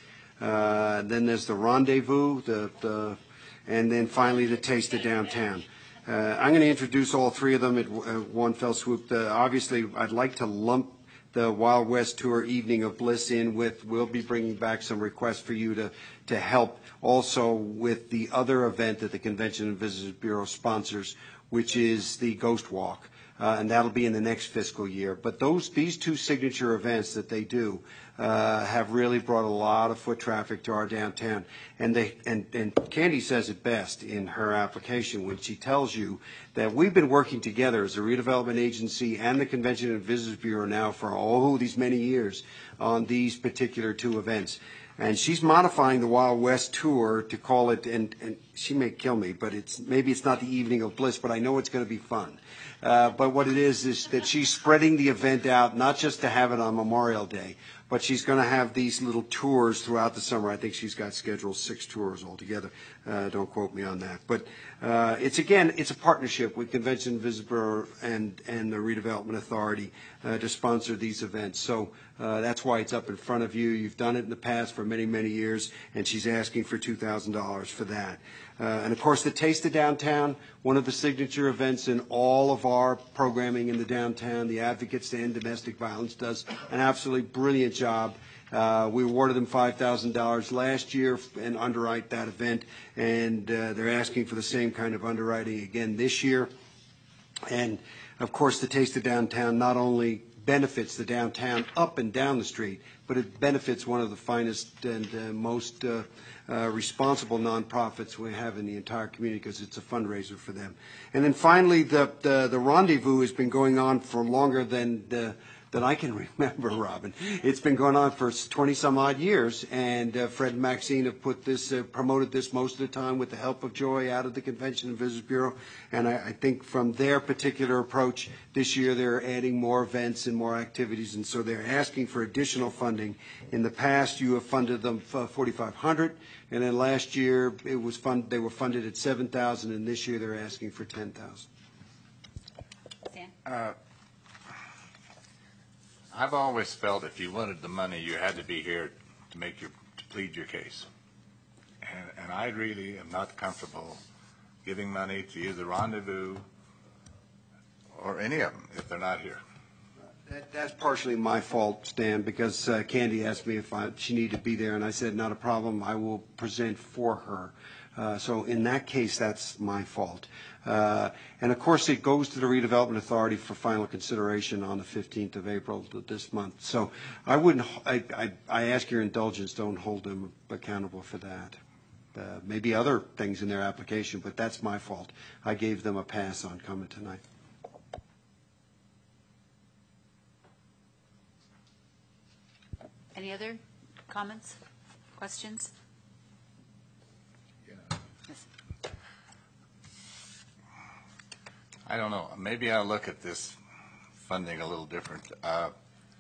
Uh, then there's the Rendezvous, the, the, and then finally the Taste of Downtown. Uh, I'm going to introduce all three of them at w- uh, one fell swoop. The, obviously, I'd like to lump the Wild West Tour Evening of Bliss in with, we'll be bringing back some requests for you to, to help also with the other event that the Convention and Visitors Bureau sponsors, which is the Ghost Walk. Uh, and that'll be in the next fiscal year. But those, these two signature events that they do uh, have really brought a lot of foot traffic to our downtown. And they, and, and Candy says it best in her application when she tells you that we've been working together as a redevelopment agency and the Convention and Visitors Bureau now for all these many years on these particular two events. And she's modifying the Wild West Tour to call it, and, and she may kill me, but it's maybe it's not the Evening of Bliss, but I know it's going to be fun. Uh, but what it is is that she's spreading the event out, not just to have it on Memorial Day, but she's going to have these little tours throughout the summer. I think she's got scheduled six tours altogether. Uh, don't quote me on that. But uh, it's, again, it's a partnership with Convention and Visitors Bureau and, and the Redevelopment Authority uh, to sponsor these events. So uh, that's why it's up in front of you. You've done it in the past for many, many years, and she's asking for two thousand dollars for that. Uh, and, of course, the Taste of Downtown, one of the signature events in all of our programming in the downtown. The Advocates to End Domestic Violence does an absolutely brilliant job. Uh, we awarded them five thousand dollars last year and underwrite that event, and uh, they're asking for the same kind of underwriting again this year. And, of course, the Taste of Downtown not only benefits the downtown up and down the street, but it benefits one of the finest and uh, most uh, uh, responsible nonprofits we have in the entire community because it's a fundraiser for them. And then finally, the, the, the Rendezvous has been going on for longer than the that I can remember, Robin. It's been going on for twenty some odd years, and uh, Fred and Maxine have put this, uh, promoted this most of the time with the help of Joy out of the Convention and Visitors Bureau. And I, I think from their particular approach this year, they're adding more events and more activities, and so they're asking for additional funding. In the past, you have funded them forty-five hundred, and then last year it was fund, they were funded at seven thousand, and this year they're asking for ten thousand. Stan? Uh, I've always felt if you wanted the money, you had to be here to make your, to plead your case. And, and I really am not comfortable giving money to either Rendezvous or any of them if they're not here. That, that's partially my fault, Stan, because uh, Candy asked me if I, she needed to be there, and I said, not a problem, I will present for her. Uh, so in that case, that's my fault. Uh, and, of course, it goes to the Redevelopment Authority for final consideration on the fifteenth of April this month. So I wouldn't, I, I, I ask your indulgence, don't hold them accountable for that. Uh, maybe other things in their application, but that's my fault. I gave them a pass on coming tonight. Any other comments, questions? Yes. I don't know, maybe I'll look at this funding a little different. Uh,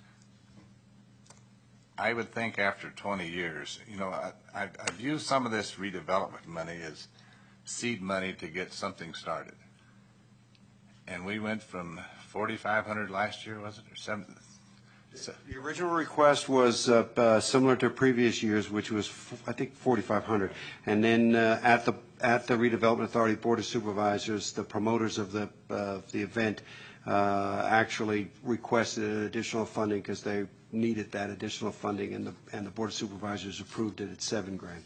I would think after twenty years, you know, I, I, I view some of this redevelopment money as seed money to get something started. And we went from forty-five hundred last year, was it, or seven? So, The original request was uh, uh, similar to previous years, which was, f- I think, forty-five hundred. And then uh, at the at the Redevelopment Authority Board of Supervisors, the promoters of the uh, of the event uh, actually requested additional funding because they needed that additional funding, and the and the Board of Supervisors approved it at seven grand.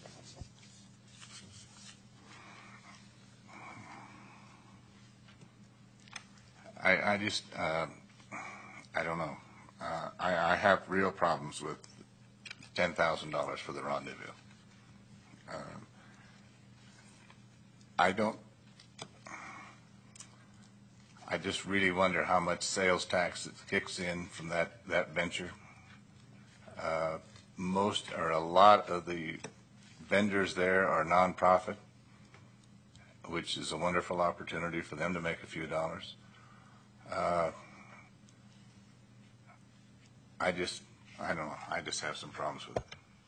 I, I just, uh, I don't know. Uh, I, I have real problems with ten thousand dollars for the rendezvous. Um, I don't, I just really wonder how much sales tax it kicks in from that, that venture. Uh, most, or a lot of the vendors there are nonprofit, which is a wonderful opportunity for them to make a few dollars. Uh, I just, I don't know, I just have some problems with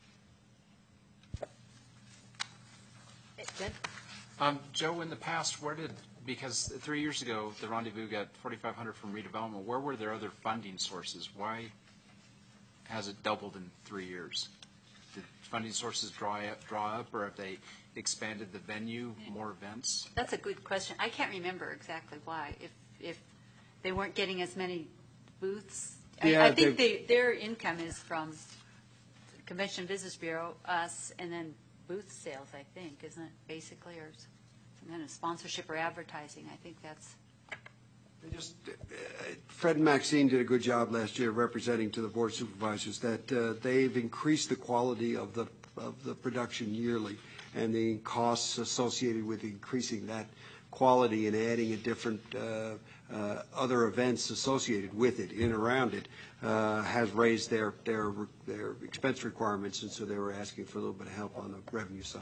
it. Jen? Um, Joe, in the past, where did, because three years ago, the Rendezvous got forty-five hundred from redevelopment, where were there other funding sources? Why has it doubled in three years? Did funding sources draw up, draw up, or have they expanded the venue, more events? That's a good question. I can't remember exactly why. If, if they weren't getting as many booths, I, Yeah, I think they- they, their income is from Convention Business Bureau, us, and then booth sales, I think, isn't it, basically, or some kind of sponsorship or advertising. I think that's, They just, uh, Fred and Maxine did a good job last year representing to the Board of Supervisors that uh, they've increased the quality of the of the production yearly, and the costs associated with increasing that quality and adding a different uh, uh, other events associated with it, in and around it, uh, has raised their, their, their expense requirements, and so they were asking for a little bit of help on the revenue side.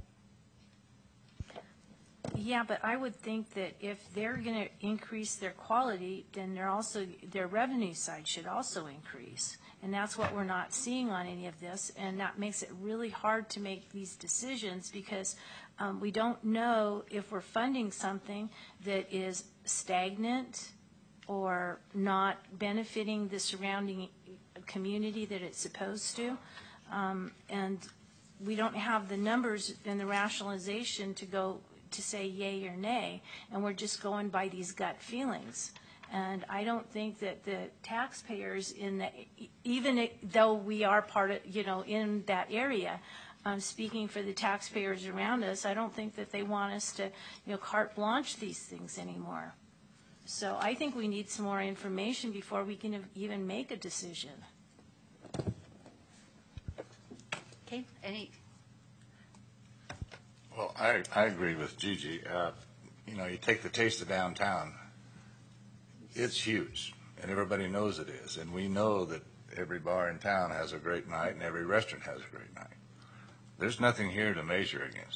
Yeah, but I would think that if they're going to increase their quality, then they're also, their revenue side should also increase. And that's what we're not seeing on any of this, and that makes it really hard to make these decisions because um, we don't know if we're funding something that is stagnant or not benefiting the surrounding community that it's supposed to. Um, and we don't have the numbers and the rationalization to go to say yay or nay, and we're just going by these gut feelings. And I don't think that the taxpayers in the, even though we are part of, you know, in that area, um, speaking for the taxpayers around us, I don't think that they want us to, you know, carte blanche these things anymore. So I think we need some more information before we can even make a decision. okay, any, Well, I, I agree with Gigi. Uh, you know, you take the Taste of Downtown, it's huge, and everybody knows it is. And we know that every bar in town has a great night, and every restaurant has a great night. There's nothing here to measure against.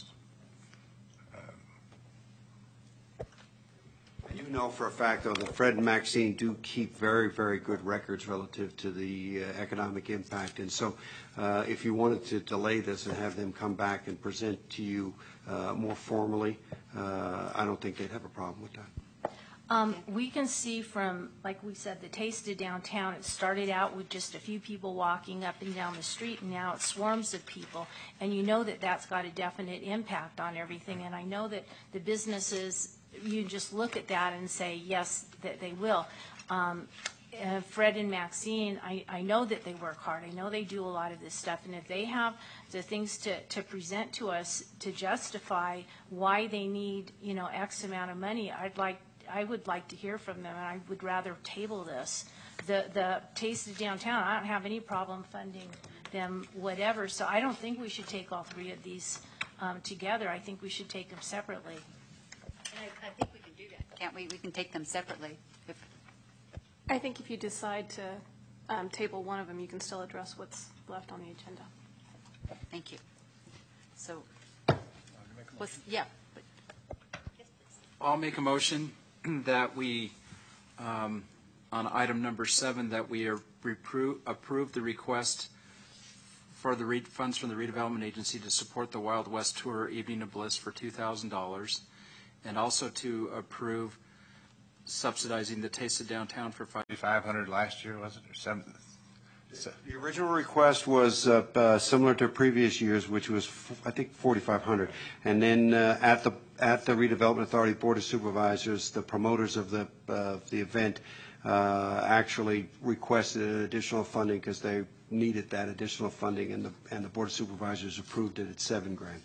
You know for a fact, though, that Fred and Maxine do keep very, very good records relative to the uh, economic impact. And so uh, if you wanted to delay this and have them come back and present to you uh, more formally, uh, I don't think they'd have a problem with that. Um, we can see from, like we said, the Taste of Downtown, it started out with just a few people walking up and down the street, and now it's swarms of people. And you know that that's got a definite impact on everything. And I know that the businesses, you just look at that and say, yes, that they will. Um, uh, Fred and Maxine, I, I know that they work hard. I know they do a lot of this stuff. And if they have the things to, to present to us to justify why they need, you know, X amount of money, I'd like I would like to hear from them, and I would rather table this. The the Taste of Downtown, I don't have any problem funding them, whatever. So I don't think we should take all three of these um, together. I think we should take them separately. and I, I think we can do that, can't we? We can take them separately. If, I think if you decide to um, table one of them, you can still address what's left on the agenda. thank you. So, was, yeah. but- yes, please. I'll make a motion that we, um, on item number seven, that we are repro- approve the request for the re- funds from the redevelopment agency to support the Wild West Tour Evening of Bliss for two thousand dollars, and also to approve subsidizing the Taste of Downtown for five. Five hundred last year, was it, or seven? So- The original request was uh, uh, similar to previous years, which was, f- I think, forty-five hundred. And then uh, at the at the Redevelopment Authority Board of Supervisors, the promoters of the uh, the event uh, actually requested additional funding because they needed that additional funding, and the and the Board of Supervisors approved it at seven grand.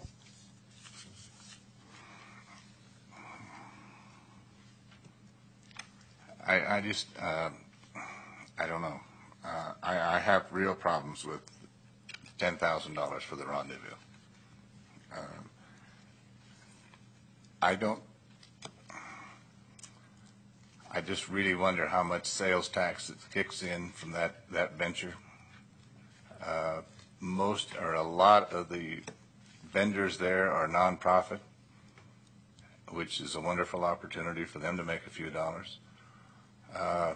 I, I just, uh, I don't know. Uh, I, I have real problems with ten thousand dollars for the rendezvous. Um, I don't, I just really wonder how much sales tax it kicks in from that, that venture. Uh, most, or a lot of the vendors there are nonprofit, which is a wonderful opportunity for them to make a few dollars. Uh,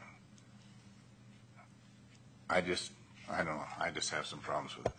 I just, I don't know, I just have some problems with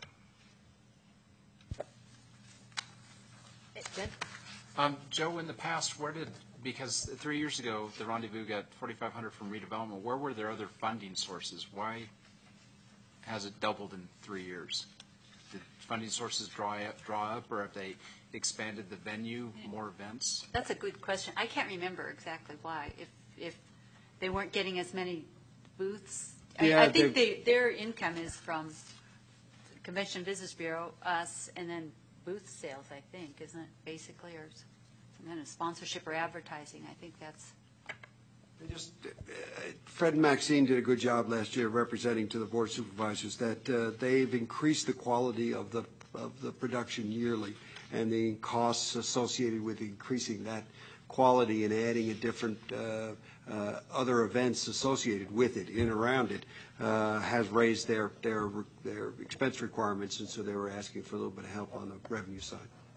it. Jen? Um, Joe, in the past, where did, because three years ago, the Rendezvous got forty-five hundred from redevelopment, where were there other funding sources? Why has it doubled in three years? Did funding sources dry up, draw up, or have they expanded the venue, more events? That's a good question. I can't remember exactly why. If if they weren't getting as many booths, I, Yeah, I think they- they, their income is from Convention Business Bureau, us, and then booth sales. I think, isn't it basically, or some kind of sponsorship or advertising? I think that's. Just, uh, Fred and Maxine did a good job last year representing to the Board of Supervisors that uh, they've increased the quality of the of the production yearly, and the costs associated with increasing that quality and adding a different uh, uh, other events associated with it, in and around it, uh, has raised their, their their expense requirements, and so they were asking for a little bit of help on the revenue side.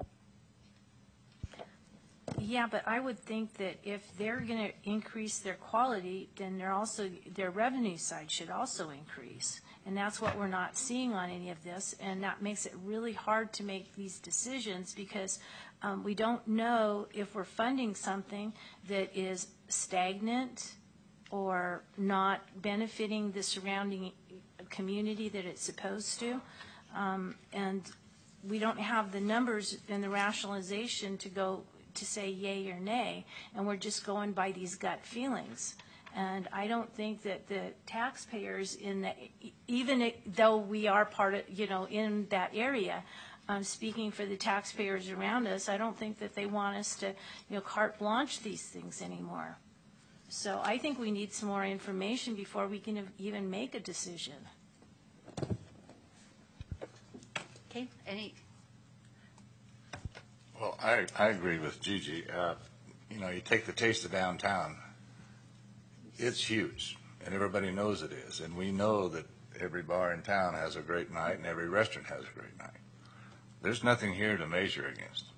Yeah, but I would think that if they're going to increase their quality, then they're also, their revenue side should also increase. And that's what we're not seeing on any of this, and that makes it really hard to make these decisions because um, we don't know if we're funding something that is stagnant or not benefiting the surrounding community that it's supposed to. Um, and we don't have the numbers and the rationalization to go to say yay or nay, and we're just going by these gut feelings. And I don't think that the taxpayers in the, even though we are part of, you know, in that area, um, speaking for the taxpayers around us, I don't think that they want us to, you know, carte blanche these things anymore. So I think we need some more information before we can even make a decision. Okay, any, Well, I, I agree with Gigi. Uh, you know, you take the Taste of Downtown, it's huge, and everybody knows it is. And we know that every bar in town has a great night, and every restaurant has a great night. There's nothing here to measure against.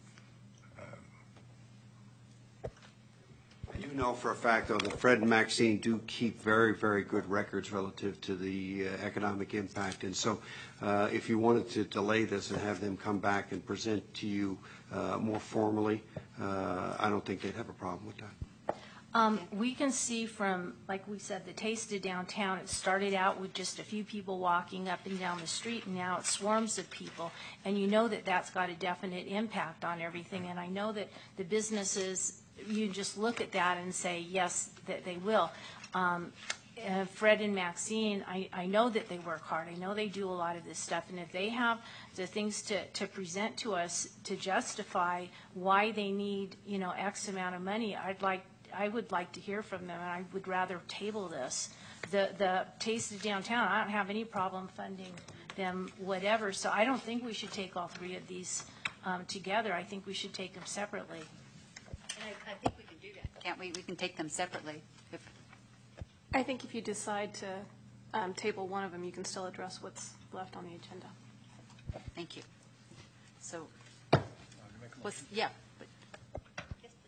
I do know for a fact, though, that Fred and Maxine do keep very, very good records relative to the uh, economic impact. And so uh, if you wanted to delay this and have them come back and present to you uh, more formally, uh, I don't think they'd have a problem with that. Um, we can see from, like we said, the Taste of Downtown, it started out with just a few people walking up and down the street, and now it's swarms of people. And you know that that's got a definite impact on everything. And I know that the businesses, you just look at that and say, yes, that they will. Um, uh, Fred and Maxine, I, I know that they work hard. I know they do a lot of this stuff. And if they have the things to, to present to us to justify why they need, you know, X amount of money, I'd like I would like to hear from them, and I would rather table this. The the Taste of Downtown, I don't have any problem funding them, whatever. So I don't think we should take all three of these um, together. I think we should take them separately. and I, I think we can do that, can't we? We can take them separately. If, I think if you decide to um, table one of them, you can still address what's left on the agenda. thank you. So, was, yeah, but, yes, please.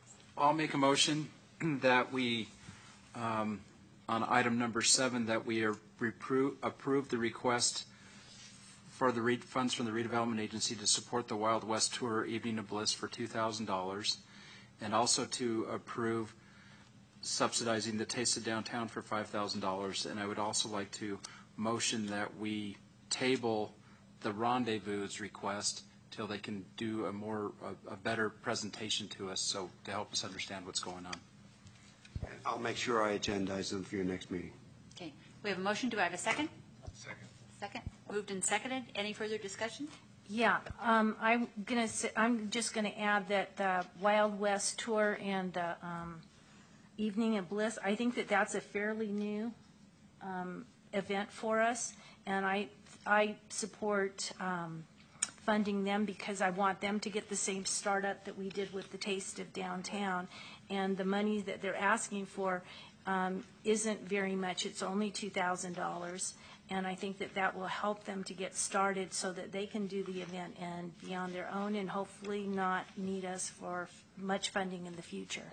I'll make a motion that we, um, on item number seven, that we are repro- approve the request for the re- funds from the redevelopment agency to support the Wild West Tour Evening of Bliss for two thousand dollars, and also to approve subsidizing the Taste of Downtown for five thousand dollars. And I would also like to motion that we table the Rendezvous request till they can do a more, a, a better presentation to us, so to help us understand what's going on. I'll make sure I agendize them for your next meeting. Okay, we have a motion. Do I have a second? Second. Second. Moved and seconded. Any further discussion? Yeah, um, I'm gonna say, I'm just gonna add that the Wild West Tour and the, um, Evening of Bliss, I think that that's a fairly new, um, event for us, and I, I support, um, funding them because I want them to get the same startup that we did with the Taste of Downtown. And the money that they're asking for um, isn't very much. It's only two thousand dollars. And I think that that will help them to get started so that they can do the event and be on their own and hopefully not need us for much funding in the future.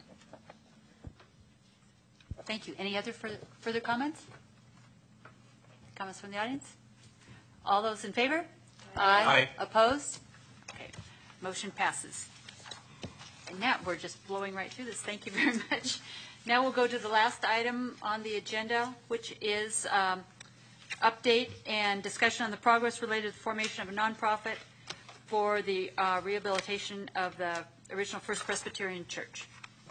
Thank you. Any other further, further comments? Comments from the audience? All those in favor? Aye. Aye. Opposed? Okay. Motion passes. And now, we're just blowing right through this. Thank you very much. Now we'll go to the last item on the agenda, which is um, update and discussion on the progress related to the formation of a nonprofit for the uh, rehabilitation of the original First Presbyterian Church.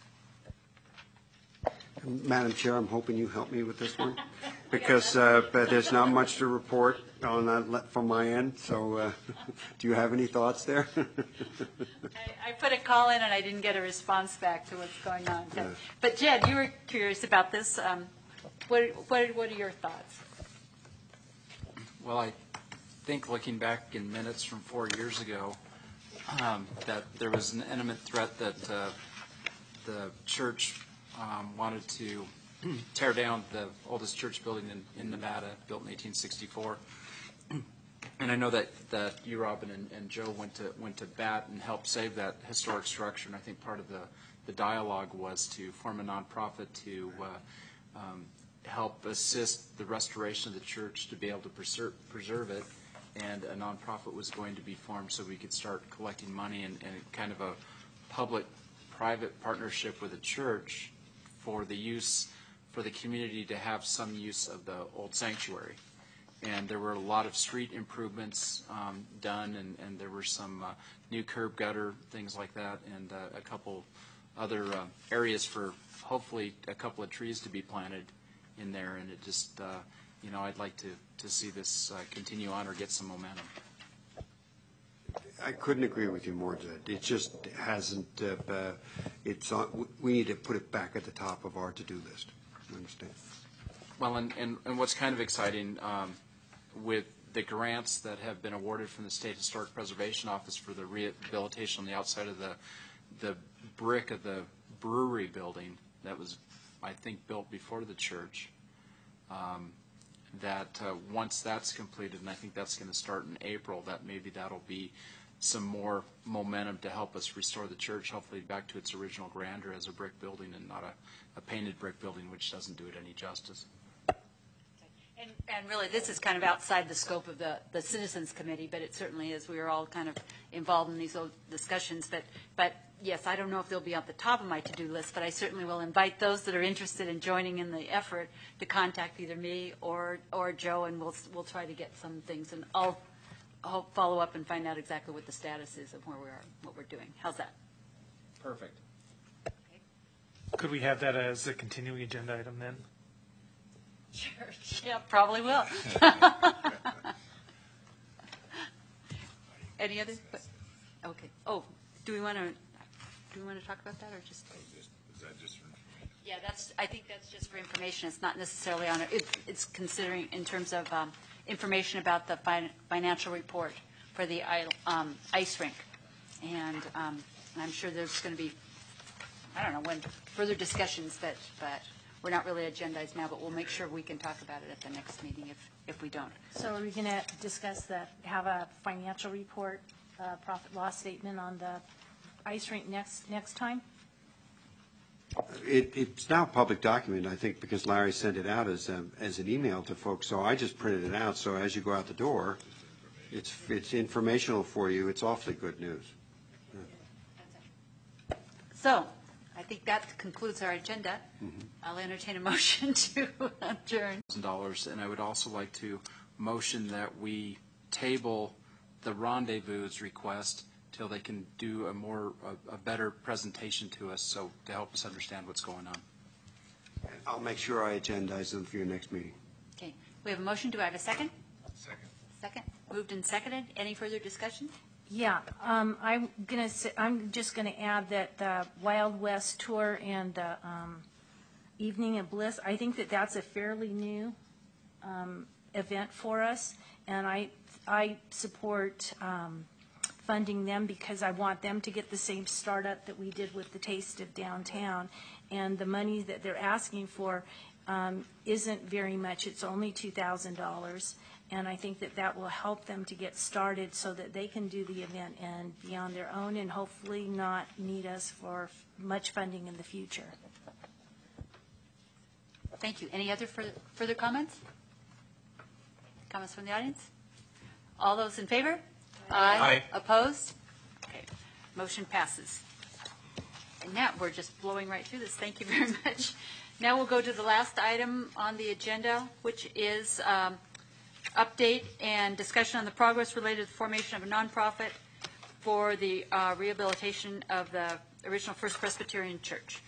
Madam Chair, I'm hoping you help me with this one, because uh, but there's not much to report on that le- from my end, so uh, do you have any thoughts there? I, I put a call in and I didn't get a response back to what's going on. Yeah. But Jed, you were curious about this. Um, what, what, what are your thoughts? Well, I think looking back in minutes from four years ago, um, that there was an imminent threat that uh, the church um, wanted to tear down the oldest church building in, in Nevada, built in eighteen sixty-four. And I know that, that you, Robin, and, and Joe went to went to bat and helped save that historic structure. And I think part of the, the dialogue was to form a nonprofit to uh, um, help assist the restoration of the church to be able to preserve, preserve it. And a nonprofit was going to be formed so we could start collecting money and, and kind of a public-private partnership with the church for the use, for the community to have some use of the old sanctuary. And there were a lot of street improvements um, done, and, and there were some uh, new curb gutter, things like that, and uh, a couple other uh, areas for hopefully a couple of trees to be planted in there. And it just, uh, you know, I'd like to, to see this uh, continue on or get some momentum. I couldn't agree with you more, Jed. It just hasn't, uh, uh, it's on, we need to put it back at the top of our to-do list. You understand? Well, and, and, and what's kind of exciting, um, with the grants that have been awarded from the State Historic Preservation Office for the rehabilitation on the outside of the the brick of the brewery building that was, I think, built before the church, um, that uh, once that's completed, and I think that's going to start in April, that maybe that'll be some more momentum to help us restore the church, hopefully back to its original grandeur as a brick building and not a, a painted brick building, which doesn't do it any justice. And, and really, this is kind of outside the scope of the, the Citizens Committee, but it certainly is. We are all kind of involved in these old discussions. But, but yes, I don't know if they'll be at the top of my to-do list, but I certainly will invite those that are interested in joining in the effort to contact either me or, or Joe, and we'll, we'll try to get some things. And I'll, I'll follow up and find out exactly what the status is of where we are, what we're doing. How's that? Perfect. Could we have that as a continuing agenda item then? Sure. Yeah, probably will. Any other? Okay. Oh, do we want to, do we want to talk about that or just? Is that just for information? Yeah, that's, I think that's just for information. It's not necessarily on it. It's, it's considering in terms of um, information about the fin- financial report for the um, ice rink. And um, I'm sure there's going to be, I don't know, when further discussions that, but we're not really agendized now, but we'll make sure we can talk about it at the next meeting if, if we don't. So are we going to discuss that, have a financial report, uh, profit loss statement on the ice rink next, next time? It, it's now a public document, I think, because Larry sent it out as, a, as an email to folks, so I just printed it out, so as you go out the door, it's, it's informational for you, it's awfully good news. So, I think that concludes our agenda. I'll entertain a motion to adjourn. Dollars, and I would also like to motion that we table the rendezvous request till they can do a more, a, a better presentation to us, so to help us understand what's going on. I'll make sure I agendize them for your next meeting. Okay, we have a motion. Do I have a second? Second. Second. Moved and seconded. Any further discussion? Yeah, um, I'm gonna say, I'm just gonna add that the Wild West Tour and the, um, Evening of Bliss, I think that that's a fairly new, um, event for us, and I, I support, um, funding them because I want them to get the same startup that we did with the Taste of Downtown, and the money that they're asking for, um, isn't very much, it's only two thousand dollars. And I think that that will help them to get started so that they can do the event and be on their own and hopefully not need us for much funding in the future. Thank you. Any other further, further comments? Comments from the audience? All those in favor? Aye. Opposed? Okay. Motion passes. And now we're just blowing right through this. Thank you very much. Now we'll go to the last item on the agenda, which is um, update and discussion on the progress related to the formation of a nonprofit for the uh, rehabilitation of the original First Presbyterian Church.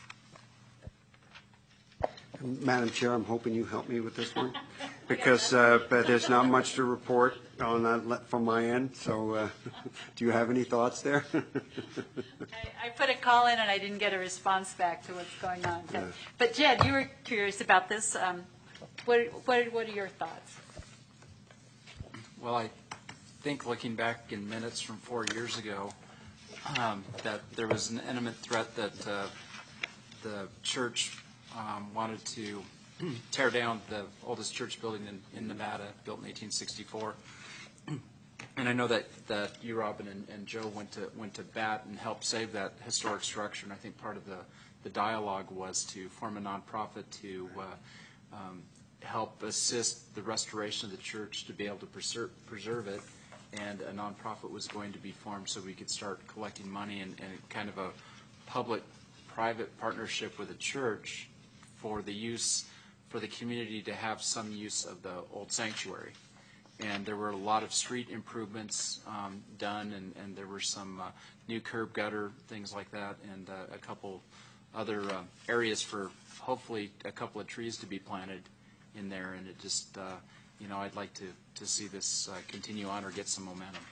Madam Chair, I'm hoping you help me with this one, because uh, but there's not much to report on that from my end, so uh, do you have any thoughts there? I, I put a call in and I didn't get a response back to what's going on. But, Yeah. but Jed, you were curious about this. Um, what, what, what are your thoughts? Well, I think looking back in minutes from four years ago, um, that there was an imminent threat that uh, the church um, wanted to tear down the oldest church building in, in Nevada, built in eighteen sixty-four. And I know that, that you, Robin, and, and Joe went to went to bat and helped save that historic structure. And I think part of the, the dialogue was to form a nonprofit to uh, um, help assist the restoration of the church, to be able to preserve, preserve it. And a nonprofit was going to be formed so we could start collecting money and, and kind of a public-private partnership with the church for the use, for the community to have some use of the old sanctuary. And there were a lot of street improvements um, done, and, and there were some uh, new curb gutter, things like that, and uh, a couple other uh, areas for hopefully a couple of trees to be planted in there. And it just, uh, you know, I'd like to, to see this uh, continue on or get some momentum.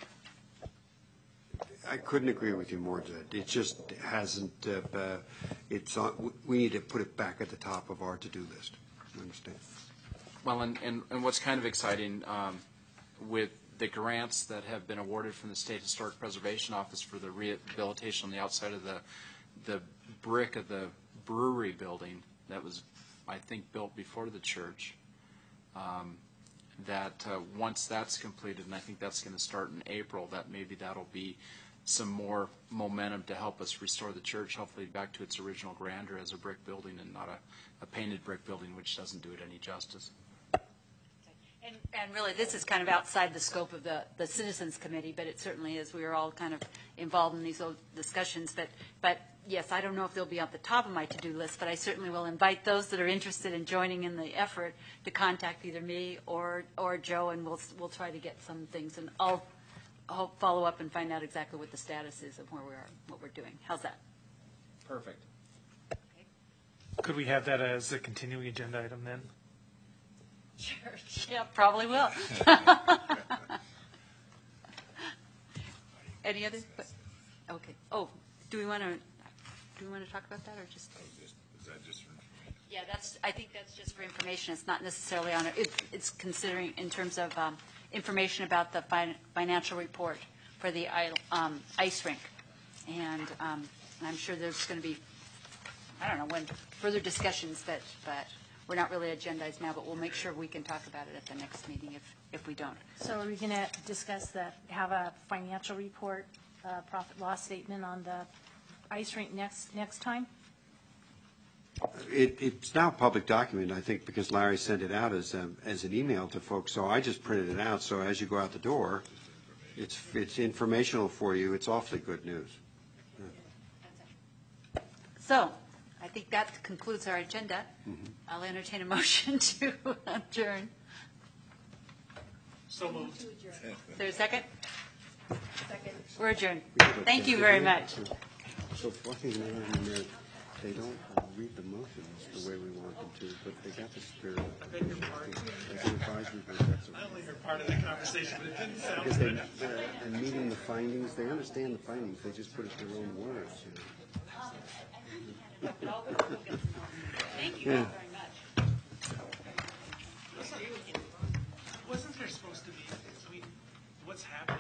I couldn't agree with you more, Jed. It just hasn't, uh, uh, it's, on, we need to put it back at the top of our to-do list. You understand? Well, and, and, and what's kind of exciting um, with the grants that have been awarded from the State Historic Preservation Office for the rehabilitation on the outside of the the brick of the brewery building that was, I think, built before the church, um, that uh, once that's completed, and I think that's going to start in April, that maybe that'll be some more momentum to help us restore the church, hopefully back to its original grandeur as a brick building and not a, a painted brick building, which doesn't do it any justice. And, and really, this is kind of outside the scope of the, the Citizens Committee, but it certainly is. We are all kind of involved in these old discussions. But, but yes, I don't know if they'll be at the top of my to-do list, but I certainly will invite those that are interested in joining in the effort to contact either me or, or Joe, and we'll, we'll try to get some things. And I'll, I'll follow up and find out exactly what the status is of where we are, what we're doing. How's that? Perfect. Could we have that as a continuing agenda item then? Sure. Yeah, probably will. Any other? Okay. Oh, do we want to, do we want to talk about that or just? Is that just for information? Yeah, that's, I think that's just for information. It's not necessarily on it. It's, it's considering in terms of um, information about the fin- financial report for the um, ice rink. And um, I'm sure there's going to be, I don't know, when further discussions, but, but we're not really agendized now, but we'll make sure we can talk about it at the next meeting if, if we don't. So are we going to discuss the, have a financial report, uh, profit loss statement on the ice rink next, next time? It, it's now a public document, I think, because Larry sent it out as, a, as an email to folks, so I just printed it out, so as you go out the door, it's, it's informational for you, it's awfully good news. So, I think that concludes our agenda. I'll entertain a motion to adjourn. So moved. Is there a second? Second. We're adjourned. We have a- Thank you very much. So one thing, I mean, they don't uh, read the motions the way we want them to, but they got the spirit. I beg your pardon. As an advisory group, that's I only heard part of the conversation, but it didn't sound because they, good. uh, and meeting the findings, they understand the findings, they just put it in their own words, you know. Thank you Yeah. very much. Wasn't there supposed to be, I mean, what's happening